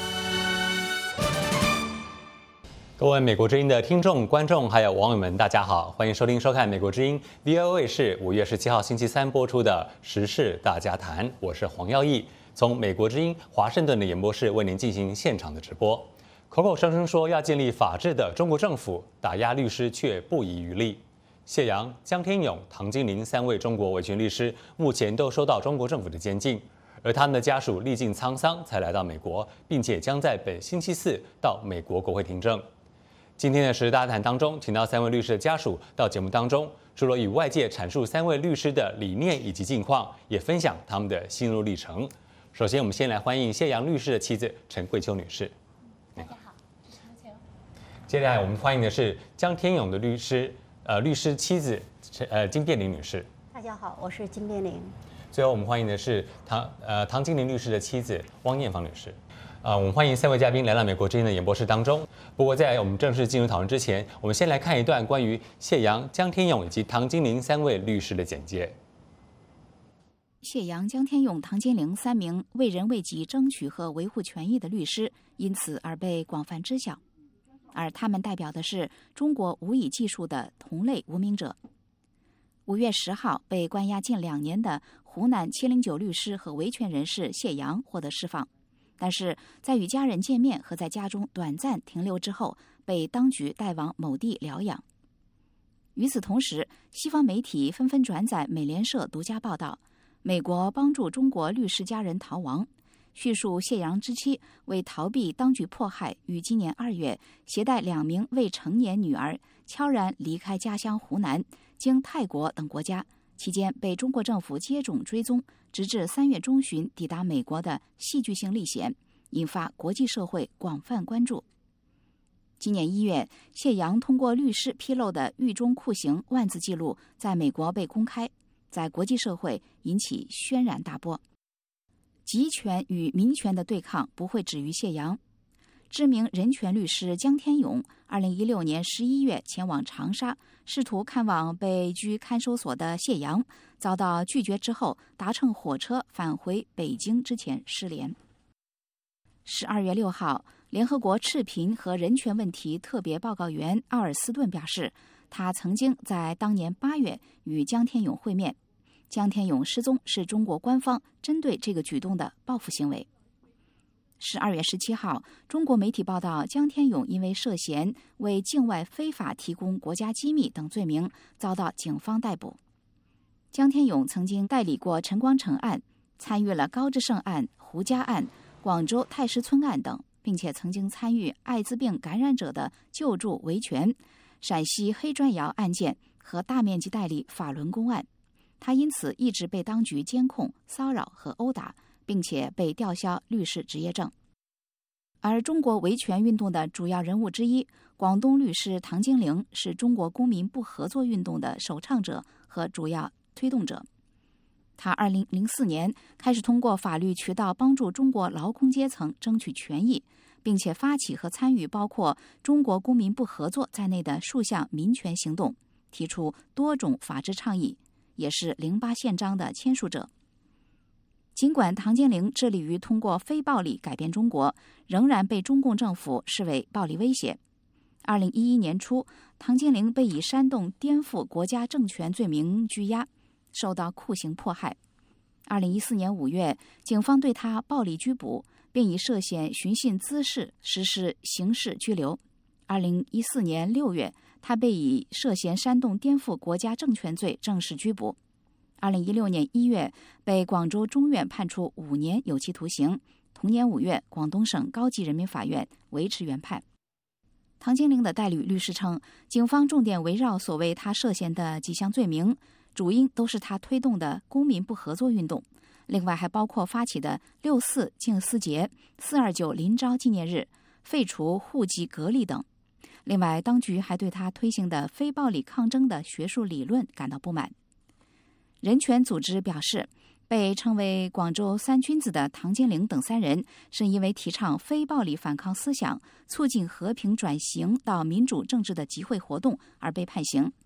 [SPEAKER 19] 各位美国之音的听众、观众还有网友们，大家好，欢迎收听收看美国之音 V O A 是五月十七号星期三播出的时事大家谈，我是黄耀义，从美国之音华盛顿的演播室为您进行现场的直播。口口声声说要建立法治的中国政府，打压律师却不遗余力。谢阳、江天勇、唐金玲三位中国维权律师目前都受到中国政府的监禁，而他们的家属历尽沧桑才来到美国，并且将在本星期四到美国国会听证。今天的时事大家谈当中，请到三位律师的家属到节目当中，除了与外界阐述三位律师的理念以及近况，也分享他们的心路历程。首先，我们先来欢迎谢阳律师的妻子陈桂秋女士。
[SPEAKER 20] 大家好。
[SPEAKER 19] 接下来我们欢迎的是江天勇的律师，呃，律师妻子呃金变玲女士。
[SPEAKER 20] 大家好，我是金变玲。
[SPEAKER 19] 最后我们欢迎的是唐呃唐金玲律师的妻子汪艳芳女士。呃，我们欢迎三位嘉宾来到美国之音的演播室当中。不过，在我们正式进入讨论之前，我们先来看一段关于谢阳、江天勇以及唐金玲三位律师的简介。
[SPEAKER 21] 谢阳、江天勇、唐金玲三名为人为己争取和维护权益的律师，因此而被广泛知晓，而他们代表的是中国无以计数的同类无名者。五月十号，被关押近两年的湖南七零九律师和维权人士谢阳获得释放。但是在与家人见面和在家中短暂停留之后，被当局带往某地疗养。与此同时，西方媒体纷纷转载美联社独家报道，美国帮助中国律师家人逃亡，叙述谢阳之妻为逃避当局迫害，于今年二月携带两名未成年女儿悄然离开家乡湖南，经泰国等国家，期间被中国政府接踵追踪，直至三月中旬抵达美国的戏剧性历险，引发国际社会广泛关注。今年一月，谢阳通过律师披露的狱中酷刑万字记录在美国被公开，在国际社会引起轩然大波。集权与民权的对抗不会止于谢阳。知名人权律师江天勇二零一六年十一月前往长沙，试图看望被拘看守所的谢阳，遭到拒绝之后，搭乘火车返回北京之前失联。十二月六号，联合国赤贫和人权问题特别报告员奥尔斯顿表示，他曾经在当年八月与江天勇会面。江天勇失踪是中国官方针对这个举动的报复行为。十二月十七号，中国媒体报道，江天勇因为涉嫌为境外非法提供国家机密等罪名，遭到警方逮捕。江天勇曾经代理过陈光诚案，参与了高志胜案、胡家案、广州太师村案等，并且曾经参与艾滋病感染者的救助维权、陕西黑砖窑案件和大面积代理法轮功案。他因此一直被当局监控、骚扰和殴打，并且被吊销律师执业证。而中国维权运动的主要人物之一，广东律师唐金玲是中国公民不合作运动的首倡者和主要推动者。他二零零四年开始通过法律渠道帮助中国劳工阶层争取权益，并且发起和参与包括中国公民不合作在内的数项民权行动，提出多种法治倡议，也是零八宪章的签署者。尽管唐金玲致力于通过非暴力改变中国，仍然被中共政府视为暴力威胁。二零一一年初，唐金玲被以煽动颠覆国家政权罪名拘押，受到酷刑迫害。二零一四年五月，警方对他暴力拘捕，并以涉嫌寻衅滋事实施刑事拘留。二零一四年六月，他被以涉嫌煽动颠覆国家政权罪正式拘捕。二零一六年一月，被广州中院判处五年有期徒刑。同年五月，广东省高级人民法院维持原判。唐金玲的代理律师称，警方重点围绕所谓他涉嫌的几项罪名，主因都是他推动的公民不合作运动，另外还包括发起的六四静思节、四二九林昭纪念日、废除户籍隔离等。另外，当局还对他推行的非暴力抗争的学术理论感到不满。人权组织表示，被称为广州三君子的唐金玲等三人是因为提倡非暴力反抗思想，促进和平转型到民主政治的集会活动而被判刑。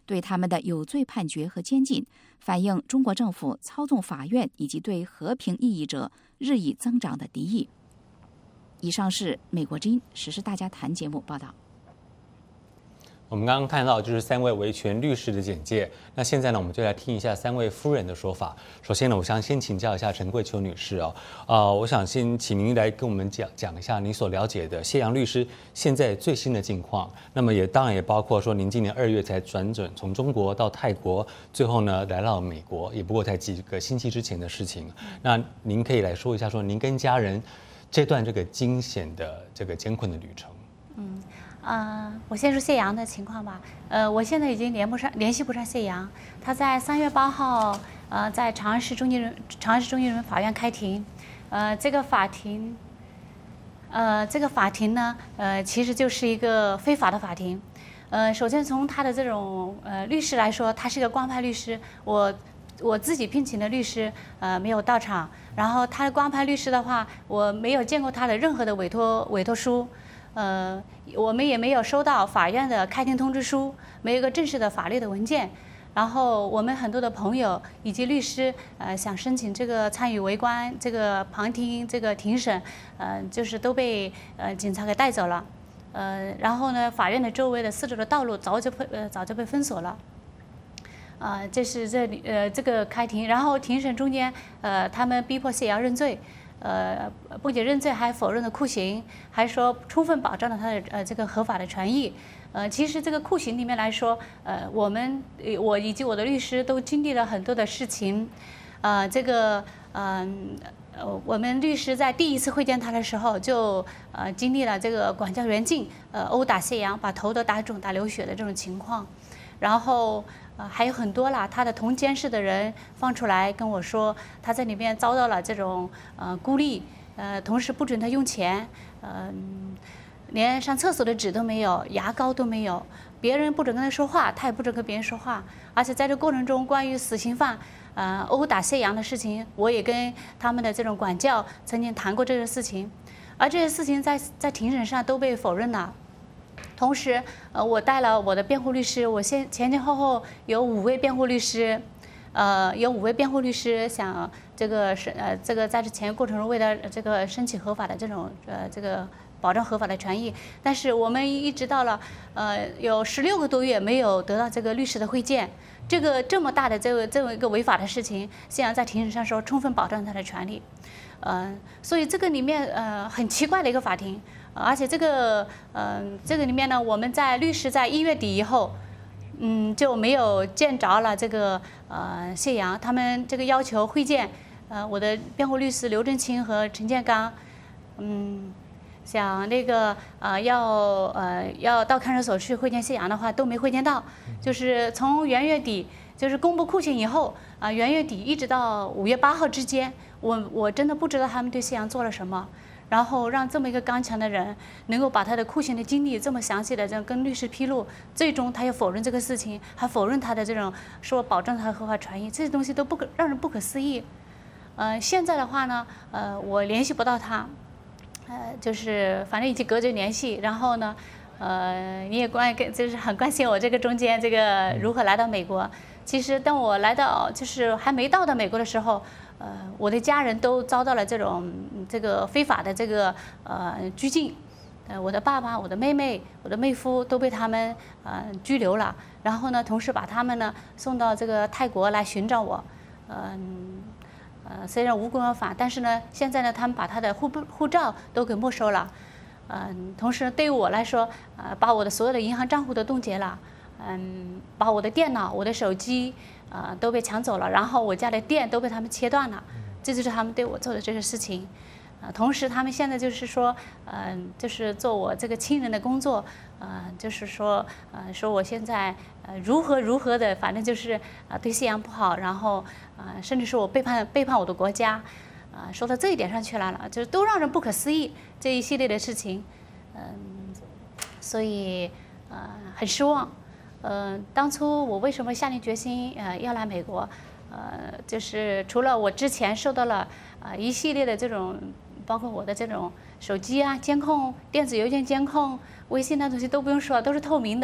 [SPEAKER 21] 对他们的有罪判决和监禁，反映中国政府操纵法院以及对和平异议者日益增长的敌意。以上是美国之音时事大家谈节目报道。
[SPEAKER 19] 我们刚刚看到就是三位维权律师的简介，那现在呢，我们就来听一下三位夫人的说法。首先呢，我想先请教一下陈桂秋女士哦，呃，我想先请您来跟我们讲讲一下您所了解的谢阳律师现在最新的境况。那么也当然也包括说您今年二月才转诊从中国到泰国，最后呢来到美国，也不过才几个星期之前的事情。那您可以来说一下说您跟家人这段这个惊险的这个艰困的旅程。
[SPEAKER 1] 嗯。呃，我先说谢阳的情况吧。呃，我现在已经联不上、联系不上谢阳。他在三月八号，呃，在长安市中级人长安市中级人民法院开庭。呃，这个法庭，呃，这个法庭呢，呃，其实就是一个非法的法庭。呃，首先从他的这种呃律师来说，他是一个官派律师。我我自己聘请的律师，呃，没有到场。然后他的官派律师的话，我没有见过他的任何的委托委托书。呃，我们也没有收到法院的开庭通知书，没有一个正式的法律的文件。然后我们很多的朋友以及律师，呃，想申请这个参与围观、这个旁听、这个庭审，呃，就是都被呃警察给带走了。呃，然后呢，法院的周围的四周的道路早就被呃早就被封锁了。啊、呃，这是这里呃这个开庭，然后庭审中间，呃，他们逼迫谢阳认罪。呃，不仅认罪，还否认了酷刑，还说充分保障了他的呃这个合法的权益。呃，其实这个酷刑里面来说，呃，我们我以及我的律师都经历了很多的事情。呃，这个嗯呃，我们律师在第一次会见他的时候就呃经历了这个管教袁静呃殴打谢阳，把头都打肿、打流血的这种情况，然后。呃，还有很多啦，他的同监室的人放出来跟我说，他在里面遭到了这种呃孤立，呃，同时不准他用钱，呃，连上厕所的纸都没有，牙膏都没有，别人不准跟他说话，他也不准跟别人说话，而且在这过程中，关于死刑犯呃殴打谢阳的事情，我也跟他们的这种管教曾经谈过这个事情，而这些事情在在庭审上都被否认了。同时，呃，我带了我的辩护律师，我先前前后后有五位辩护律师，呃，有五位辩护律师想这个是呃这个在这前过程中为了这个申请合法的这种呃这个保障合法的权益，但是我们一直到了呃有十六个多月没有得到这个律师的会见，这个这么大的这个这么一个违法的事情，现在在庭审上说充分保障他的权利，呃，所以这个里面呃很奇怪的一个法庭。而且这个，嗯、呃，这个里面呢，我们在律师在一月底以后，嗯，就没有见着了这个呃谢阳，他们这个要求会见，呃，我的辩护律师刘振清和陈建刚，嗯，想那个呃要呃要到看守所去会见谢阳的话，都没会见到，就是从元月底，就是公布酷刑以后啊、呃，元月底一直到五月八号之间，我我真的不知道他们对谢阳做了什么。然后让这么一个刚强的人能够把他的酷刑的经历这么详细的这样跟律师披露，最终他又否认这个事情，还否认他的这种说保证他的合法权益，这些东西都不可让人不可思议。呃，现在的话呢，呃，我联系不到他，呃，就是反正已经隔着联系。然后呢，呃，你也关就是很关心我这个中间这个如何来到美国。其实当我来到就是还没到到美国的时候。呃，我的家人都遭到了这种这个非法的这个呃拘禁，呃，我的爸爸、我的妹妹、我的妹夫都被他们呃拘留了，然后呢，同时把他们呢送到这个泰国来寻找我，嗯呃, 呃，虽然无功而返，但是呢，现在呢，他们把他的护护照都给没收了，嗯、呃，同时对于我来说，呃，把我的所有的银行账户都冻结了，嗯，把我的电脑、我的手机。呃，都被抢走了，然后我家的电都被他们切断了，这就是他们对我做的这些事情。呃，同时他们现在就是说，嗯、呃，就是做我这个亲人的工作，呃，就是说，呃，说我现在呃如何如何的，反正就是啊、呃、对谢阳不好，然后呃甚至说我背叛背叛我的国家，啊、呃、说到这一点上去来了，就是都让人不可思议这一系列的事情，嗯、呃，所以呃很失望。呃，当初我为什么下定决心呃要来美国？呃，就是除了我之前受到了呃一系列的这种，包括我的这种手机啊监控、电子邮件监控、微信那东西都不用说，都是透明的。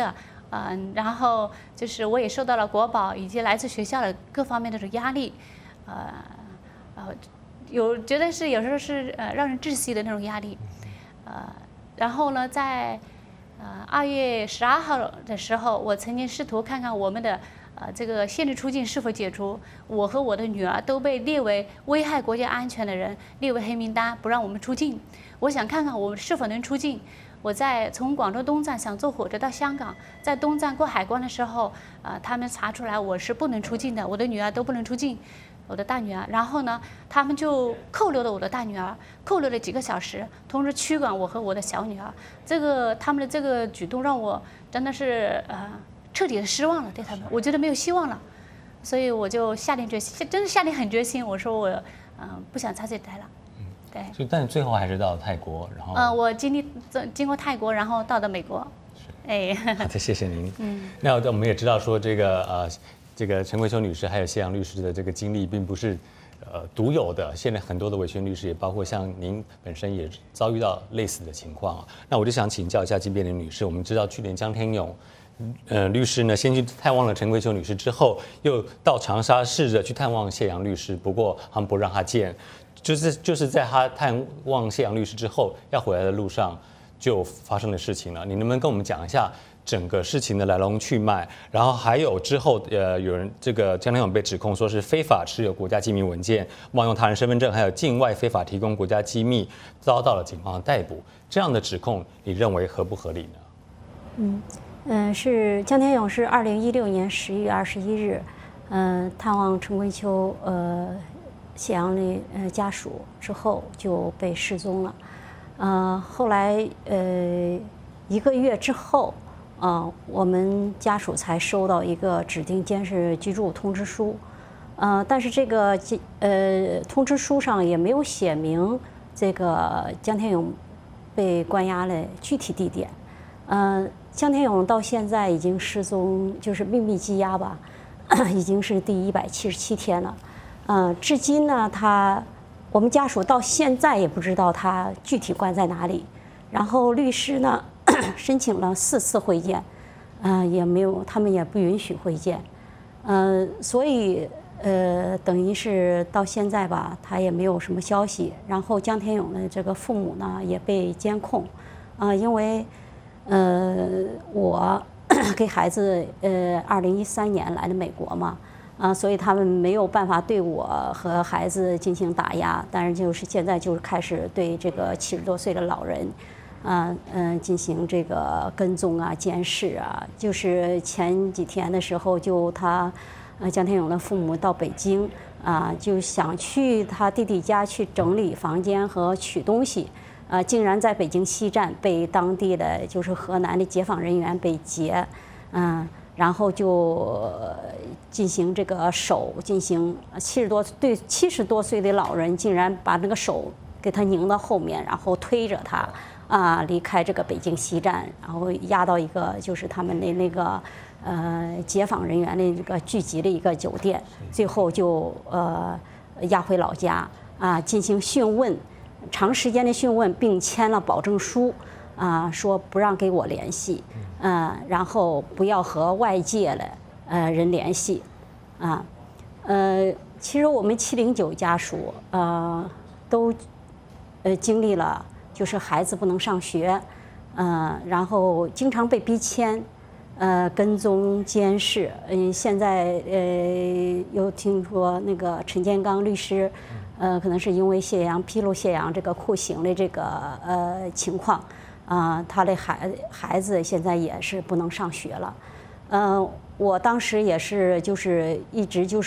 [SPEAKER 1] 嗯，然后就是我也受到了国保以及来自学校的各方面的这种压力，呃，呃，有觉得是有时候是呃让人窒息的那种压力，呃，然后呢，在呃二月十二号的时候，我曾经试图看看我们的呃这个限制出境是否解除，我和我的女儿都被列为危害国家安全的人，列为黑名单，不让我们出境。我想看看我们是否能出境。我在从广州东站想坐火车到香港，在东站过海关的时候，呃，他们查出来我是不能出境的，我的女儿都不能出境，我的大女儿。然后呢，他们就扣留了我的大女儿，扣留了几个小时，同时驱赶我和我的小女儿。这个他们的这个举动让我真的是呃彻底的失望了，对他们，我觉得没有希望了，所以我就下定决心，真是下定狠决心，我说我嗯、呃、不想在这里待了。对，
[SPEAKER 19] 所以但最后还是到泰国，然后
[SPEAKER 1] 呃，我经历经过泰国，然后到的美国。哎，
[SPEAKER 19] 好的，谢谢您。
[SPEAKER 1] 嗯，
[SPEAKER 19] 那我们也知道说这个呃，这个陈桂秋女士还有谢阳律师的这个经历，并不是呃独有的。现在很多的维权律师，也包括像您本身也遭遇到类似的情况啊。那我就想请教一下金变玲女士，我们知道去年江天勇。呃，律师呢，先去探望了陈桂秋女士之后，又到长沙试着去探望谢阳律师，不过他们不让他见。就是就是在他探望谢阳律师之后，要回来的路上就发生的事情了。你能不能跟我们讲一下整个事情的来龙去脉？然后还有之后，呃，有人这个江天勇被指控说是非法持有国家机密文件、冒用他人身份证，还有境外非法提供国家机密，遭到了警方的逮捕。这样的指控，你认为合不合理呢？
[SPEAKER 20] 嗯嗯、呃，是江天勇是二零一六年十一月二十一日，呃，探望陈桂秋，呃。谢阳的呃家属之后就被失踪了，呃，后来呃一个月之后，啊、呃，我们家属才收到一个指定监视居住通知书，呃，但是这个呃通知书上也没有写明这个江天勇被关押的具体地点，呃，江天勇到现在已经失踪，就是秘密羁押吧，已经是第一百七十七天了。呃，至今呢，他我们家属到现在也不知道他具体关在哪里。然后律师呢申请了四次会见，呃，也没有，他们也不允许会见。呃，所以呃，等于是到现在吧，他也没有什么消息。然后江天勇的这个父母呢也被监控，啊、呃，因为呃，我给孩子呃，二零一三年来的美国嘛。啊，所以他们没有办法对我和孩子进行打压，但是就是现在就是开始对这个七十多岁的老人，啊嗯、呃、进行这个跟踪啊、监视啊。就是前几天的时候，就他，呃江天勇的父母到北京啊，就想去他弟弟家去整理房间和取东西，啊，竟然在北京西站被当地的就是河南的解放人员被劫，嗯。然后就进行这个手进行七十多对七十多岁的老人，竟然把那个手给他拧到后面，然后推着他啊离开这个北京西站，然后押到一个就是他们的那个呃解放人员的这个聚集的一个酒店，最后就呃押回老家啊进行讯问，长时间的讯问，并签了保证书。啊，说不让给我联系，嗯、呃，然后不要和外界的呃人联系，啊，呃，其实我们七零九家属呃都呃经历了，就是孩子不能上学，呃，然后经常被逼迁，呃，跟踪监视，嗯、呃，现在呃又听说那个陈建刚律师，呃，可能是因为谢阳披露谢阳这个酷刑的这个呃情况。啊、呃，他的孩孩子现在也是不能上学了，呃，我当时也是就是一直就是，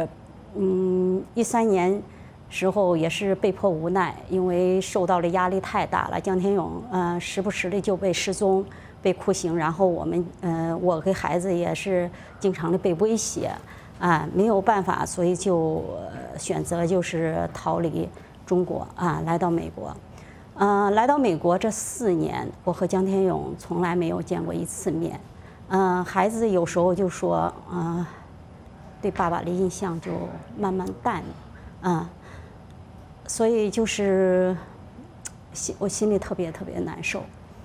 [SPEAKER 20] 嗯，一三年时候也是被迫无奈，因为受到的压力太大了。江天勇呃时不时的就被失踪、被酷刑，然后我们呃我跟孩子也是经常的被威胁，啊、呃，没有办法，所以就、呃、选择就是逃离中国啊、呃，来到美国。呃，来到美国这四年，我和江天勇从来没有见过一次面。嗯、呃，孩子有时候就说，啊、呃，对爸爸的印象就慢慢淡了，啊、呃，所以就是心我心里特别特别难受。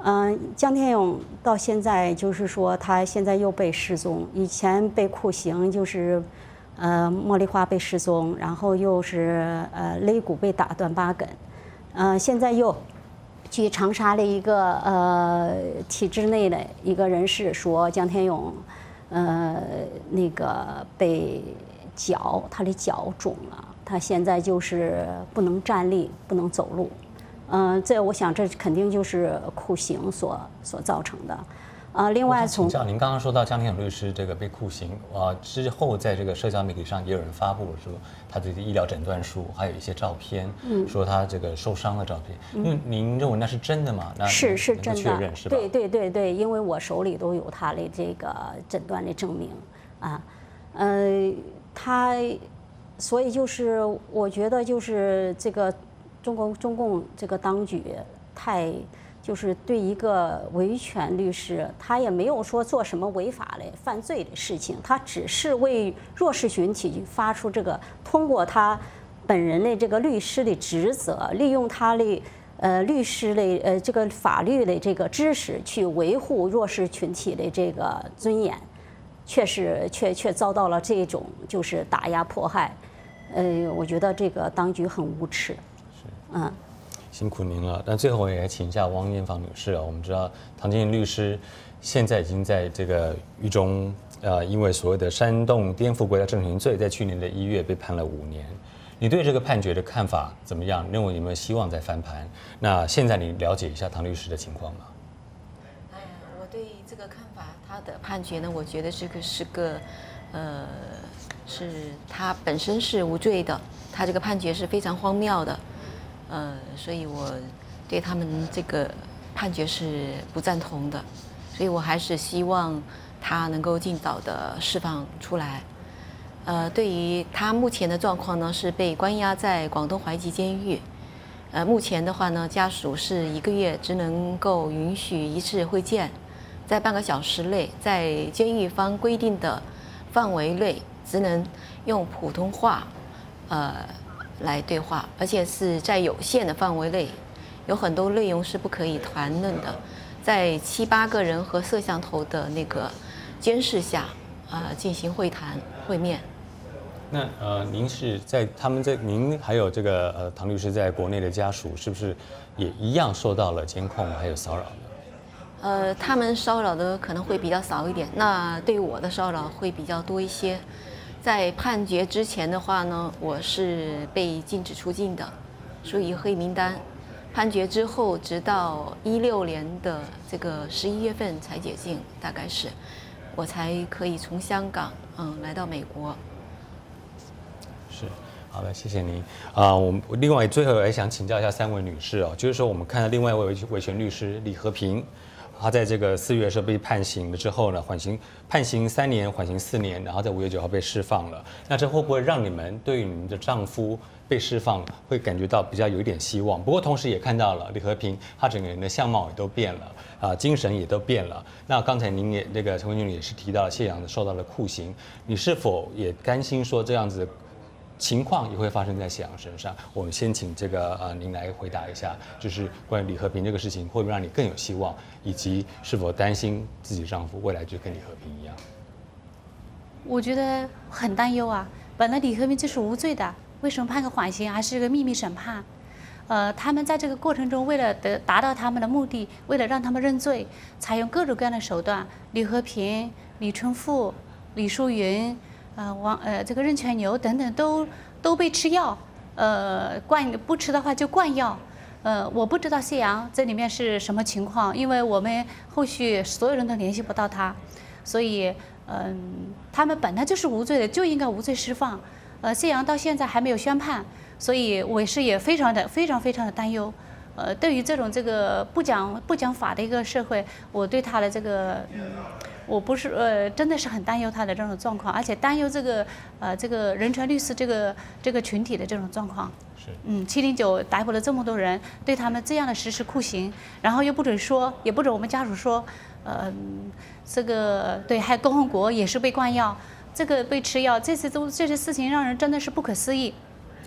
[SPEAKER 20] 嗯，江天勇到现在就是说，他现在又被失踪。以前被酷刑，就是呃茉莉花被失踪，然后又是呃肋骨被打断八根，呃，现在又据长沙的一个呃体制内的一个人士说，江天勇呃那个被脚，他的脚肿了，他现在就是不能站立，不能走路。嗯、呃，这我想这肯定就是酷刑所所造成的。啊、呃，另外从
[SPEAKER 19] 请教您刚刚说到江天勇律师这个被酷刑啊、呃、之后，在这个社交媒体上也有人发布了说他的医疗诊断书，还有一些照片，嗯，说他这个受伤的照片。嗯，因为您认为那是真的吗？那
[SPEAKER 20] 是是真的，
[SPEAKER 19] 确认是吧？
[SPEAKER 20] 对对对对，因为我手里都有他的这个诊断的证明啊，呃，他，所以就是我觉得就是这个。中国中共这个当局太就是对一个维权律师，他也没有说做什么违法的犯罪的事情，他只是为弱势群体发出这个通过他本人的这个律师的职责，利用他的呃律师的呃这个法律的这个知识去维护弱势群体的这个尊严，确实却却遭到了这种就是打压迫害，呃，我觉得这个当局很无耻。嗯，
[SPEAKER 19] 辛苦您了。那最后我也来请一下汪艳芳女士啊。我们知道唐建律师现在已经在这个狱中，呃，因为所谓的煽动颠覆国家政权罪，在去年的一月被判了五年。你对这个判决的看法怎么样？认为有没有希望再翻盘？那现在你了解一下唐律师的情况吗？
[SPEAKER 9] 哎呀，我对这个看法，他的判决呢，我觉得这个是个，呃，是他本身是无罪的，他这个判决是非常荒谬的。呃，所以我对他们这个判决是不赞同的，所以我还是希望他能够尽早的释放出来。呃，对于他目前的状况呢，是被关押在广东怀集监狱。呃，目前的话呢，家属是一个月只能够允许一次会见，在半个小时内，在监狱方规定的范围内，只能用普通话，呃。来对话，而且是在有限的范围内，有很多内容是不可以谈论的，在七八个人和摄像头的那个监视下，呃，进行会谈会面。
[SPEAKER 19] 那呃，您是在他们在您还有这个呃唐律师在国内的家属，是不是也一样受到了监控还有骚扰呢？
[SPEAKER 9] 呃，他们骚扰的可能会比较少一点，那对我的骚扰会比较多一些。在判决之前的话呢，我是被禁止出境的，属于黑名单。判决之后，直到一六年的这个十一月份才解禁，大概是，我才可以从香港嗯来到美国。
[SPEAKER 19] 是，好的，谢谢您啊。我们另外最后也想请教一下三位女士哦，就是说我们看到另外一位维权律师李和平。他在这个四月的时候被判刑了之后呢，缓刑判刑三年，缓刑四年，然后在五月九号被释放了。那这会不会让你们对于你们的丈夫被释放，会感觉到比较有一点希望？不过同时也看到了李和平，他整个人的相貌也都变了，啊、呃，精神也都变了。那刚才您也这个陈文君也是提到了谢阳受到了酷刑，你是否也担心说这样子情况也会发生在谢阳身上？我们先请这个呃您来回答一下，就是关于李和平这个事情，会不会让你更有希望，以及是否担心自己丈夫未来就跟李和平一样？
[SPEAKER 1] 我觉得很担忧啊！本来李和平就是无罪的，为什么判个缓刑，还是个秘密审判？呃，他们在这个过程中，为了得达到他们的目的，为了让他们认罪，采用各种各样的手段。李和平、李春富、李淑云。呃，王呃，这个任泉牛等等都都被吃药，呃，灌不吃的话就灌药，呃，我不知道谢阳这里面是什么情况，因为我们后续所有人都联系不到他，所以嗯、呃，他们本来就是无罪的，就应该无罪释放，呃，谢阳到现在还没有宣判，所以我是也非常的非常非常的担忧，呃，对于这种这个不讲不讲法的一个社会，我对他的这个嗯。我不是呃，真的是很担忧他的这种状况，而且担忧这个呃这个人权律师这个这个群体的这种状况。
[SPEAKER 19] 是。
[SPEAKER 1] 嗯，七零九逮捕了这么多人，对他们这样的实施酷刑，然后又不准说，也不准我们家属说，呃，这个对，还有龚洪国也是被灌药，这个被吃药，这些都这些事情让人真的是不可思议。
[SPEAKER 19] 是。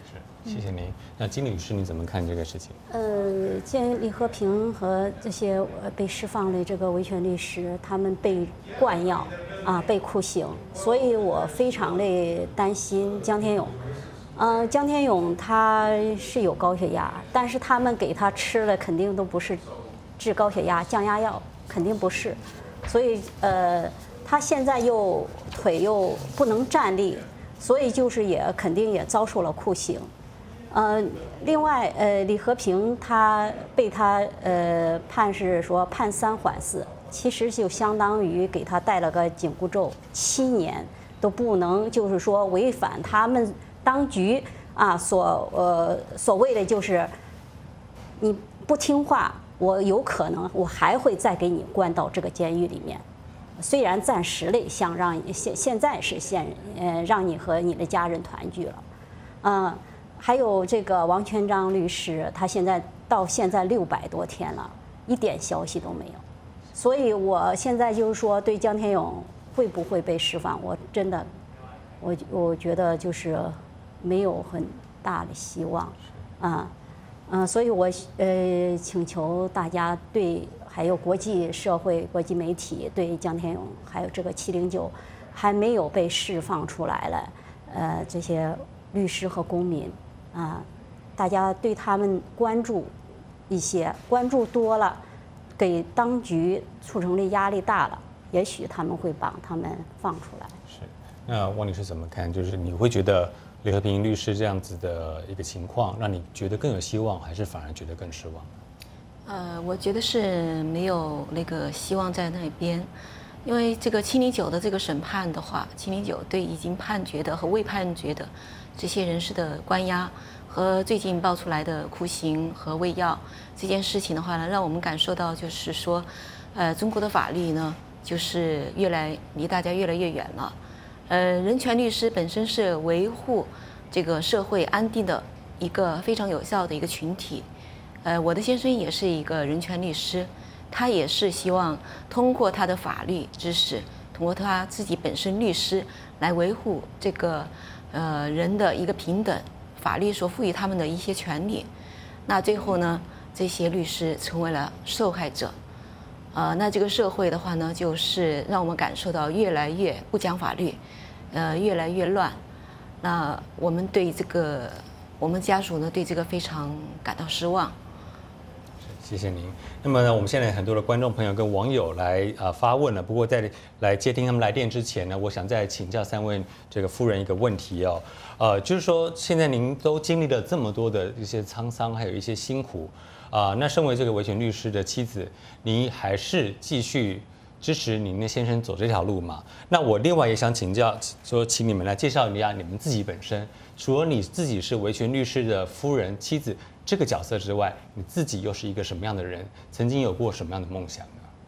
[SPEAKER 19] 谢谢您。那金律师你怎么看这个事情？
[SPEAKER 20] 呃，见李和平和这些呃被释放的这个维权律师，他们被灌药啊，被酷刑，所以我非常的担心江天勇。呃，江天勇他是有高血压，但是他们给他吃的肯定都不是治高血压降压药，肯定不是。所以呃，他现在又腿又不能站立，所以就是也肯定也遭受了酷刑。呃，另外，呃，李和平他被他呃判是说判三缓四，其实就相当于给他戴了个紧箍咒，七年都不能就是说违反他们当局啊所呃所谓的就是你不听话，我有可能我还会再给你关到这个监狱里面，虽然暂时的想让现现在是现呃让你和你的家人团聚了，嗯、呃。还有这个王全璋律师，他现在到现在六百多天了，一点消息都没有。所以我现在就是说，对江天勇会不会被释放，我真的，我我觉得就是没有很大的希望，啊，嗯，所以我呃请求大家对，还有国际社会、国际媒体对江天勇还有这个七零九还没有被释放出来了，呃，这些律师和公民。啊，大家对他们关注一些，关注多了，给当局促成的压力大了，也许他们会把他们放出来。
[SPEAKER 19] 是，那汪律师怎么看？就是你会觉得李和平律师这样子的一个情况，让你觉得更有希望，还是反而觉得更失望？
[SPEAKER 9] 呃，我觉得是没有那个希望在那边，因为这个七零九的这个审判的话，七零九对已经判决的和未判决的这些人士的关押和最近爆出来的酷刑和喂药这件事情的话呢，让我们感受到就是说，呃，中国的法律呢，就是越来离大家越来越远了。呃，人权律师本身是维护这个社会安定的一个非常有效的一个群体。呃，我的先生也是一个人权律师，他也是希望通过他的法律知识，通过他自己本身律师来维护这个。呃，人的一个平等，法律所赋予他们的一些权利，那最后呢，这些律师成为了受害者，呃，那这个社会的话呢，就是让我们感受到越来越不讲法律，呃，越来越乱。那我们对这个，我们家属呢，对这个非常感到失望。
[SPEAKER 19] 谢谢您。那么呢，我们现在很多的观众朋友跟网友来呃发问了。不过在来接听他们来电之前呢，我想再请教三位这个夫人一个问题哦。呃，就是说现在您都经历了这么多的一些沧桑，还有一些辛苦啊、呃。那身为这个维权律师的妻子，您还是继续支持您的先生走这条路吗？那我另外也想请教，说请你们来介绍一下你们自己本身，除了你自己是维权律师的夫人妻子这个角色之外，你自己又是一个什么样的人？曾经有过什么样的梦想呢？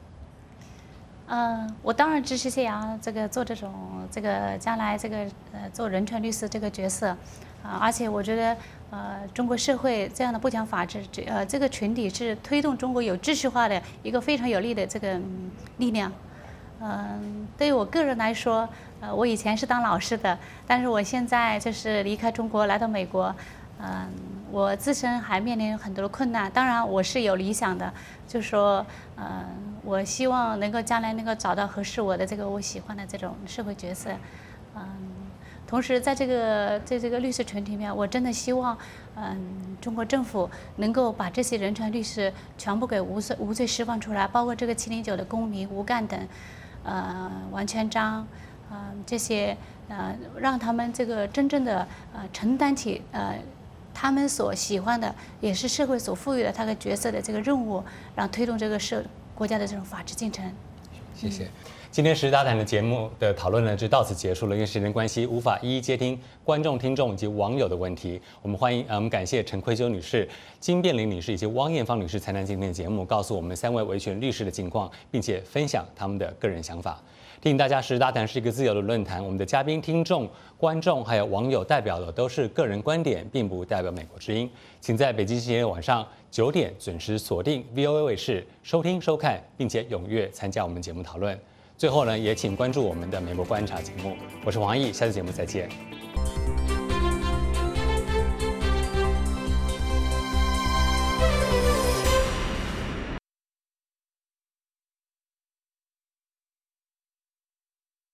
[SPEAKER 1] 嗯、呃，我当然支持谢阳这个做这种这个将来这个呃做人权律师这个角色，啊、呃，而且我觉得呃中国社会这样的不讲法治，呃这个群体是推动中国有知识化的一个非常有力的这个、嗯、力量。嗯、呃，对于我个人来说，呃，我以前是当老师的，但是我现在就是离开中国来到美国。嗯，我自身还面临很多的困难，当然我是有理想的，就是说，嗯，我希望能够将来能够找到合适我的这个我喜欢的这种社会角色，嗯，同时在这个在这个律师群体里面，我真的希望，嗯，中国政府能够把这些人权律师全部给无罪无罪释放出来，包括这个七零九的公民吴干等，呃，王全璋，嗯、呃，这些呃，让他们这个真正的呃承担起呃。他们所喜欢的，也是社会所赋予的他的角色的这个任务，让推动这个社国家的这种法治进程。
[SPEAKER 19] 谢谢。今天时事大谈的节目的讨论呢，就到此结束了。因为时间关系，无法一一接听观众、听众以及网友的问题。我们欢迎，呃，我们感谢陈奎修女士、金变玲女士以及汪艳芳女士参加今天的节目，告诉我们三位维权律师的近况，并且分享他们的个人想法。提醒大家，时事大谈是一个自由的论坛，我们的嘉宾、听众、观众还有网友代表的都是个人观点，并不代表美国之音。请在北京时间晚上九点准时锁定 V O A 卫视收听收看，并且踊跃参加我们节目讨论。最后呢，也请关注我们的美国观察节目。我是黄奕，下次节目再见。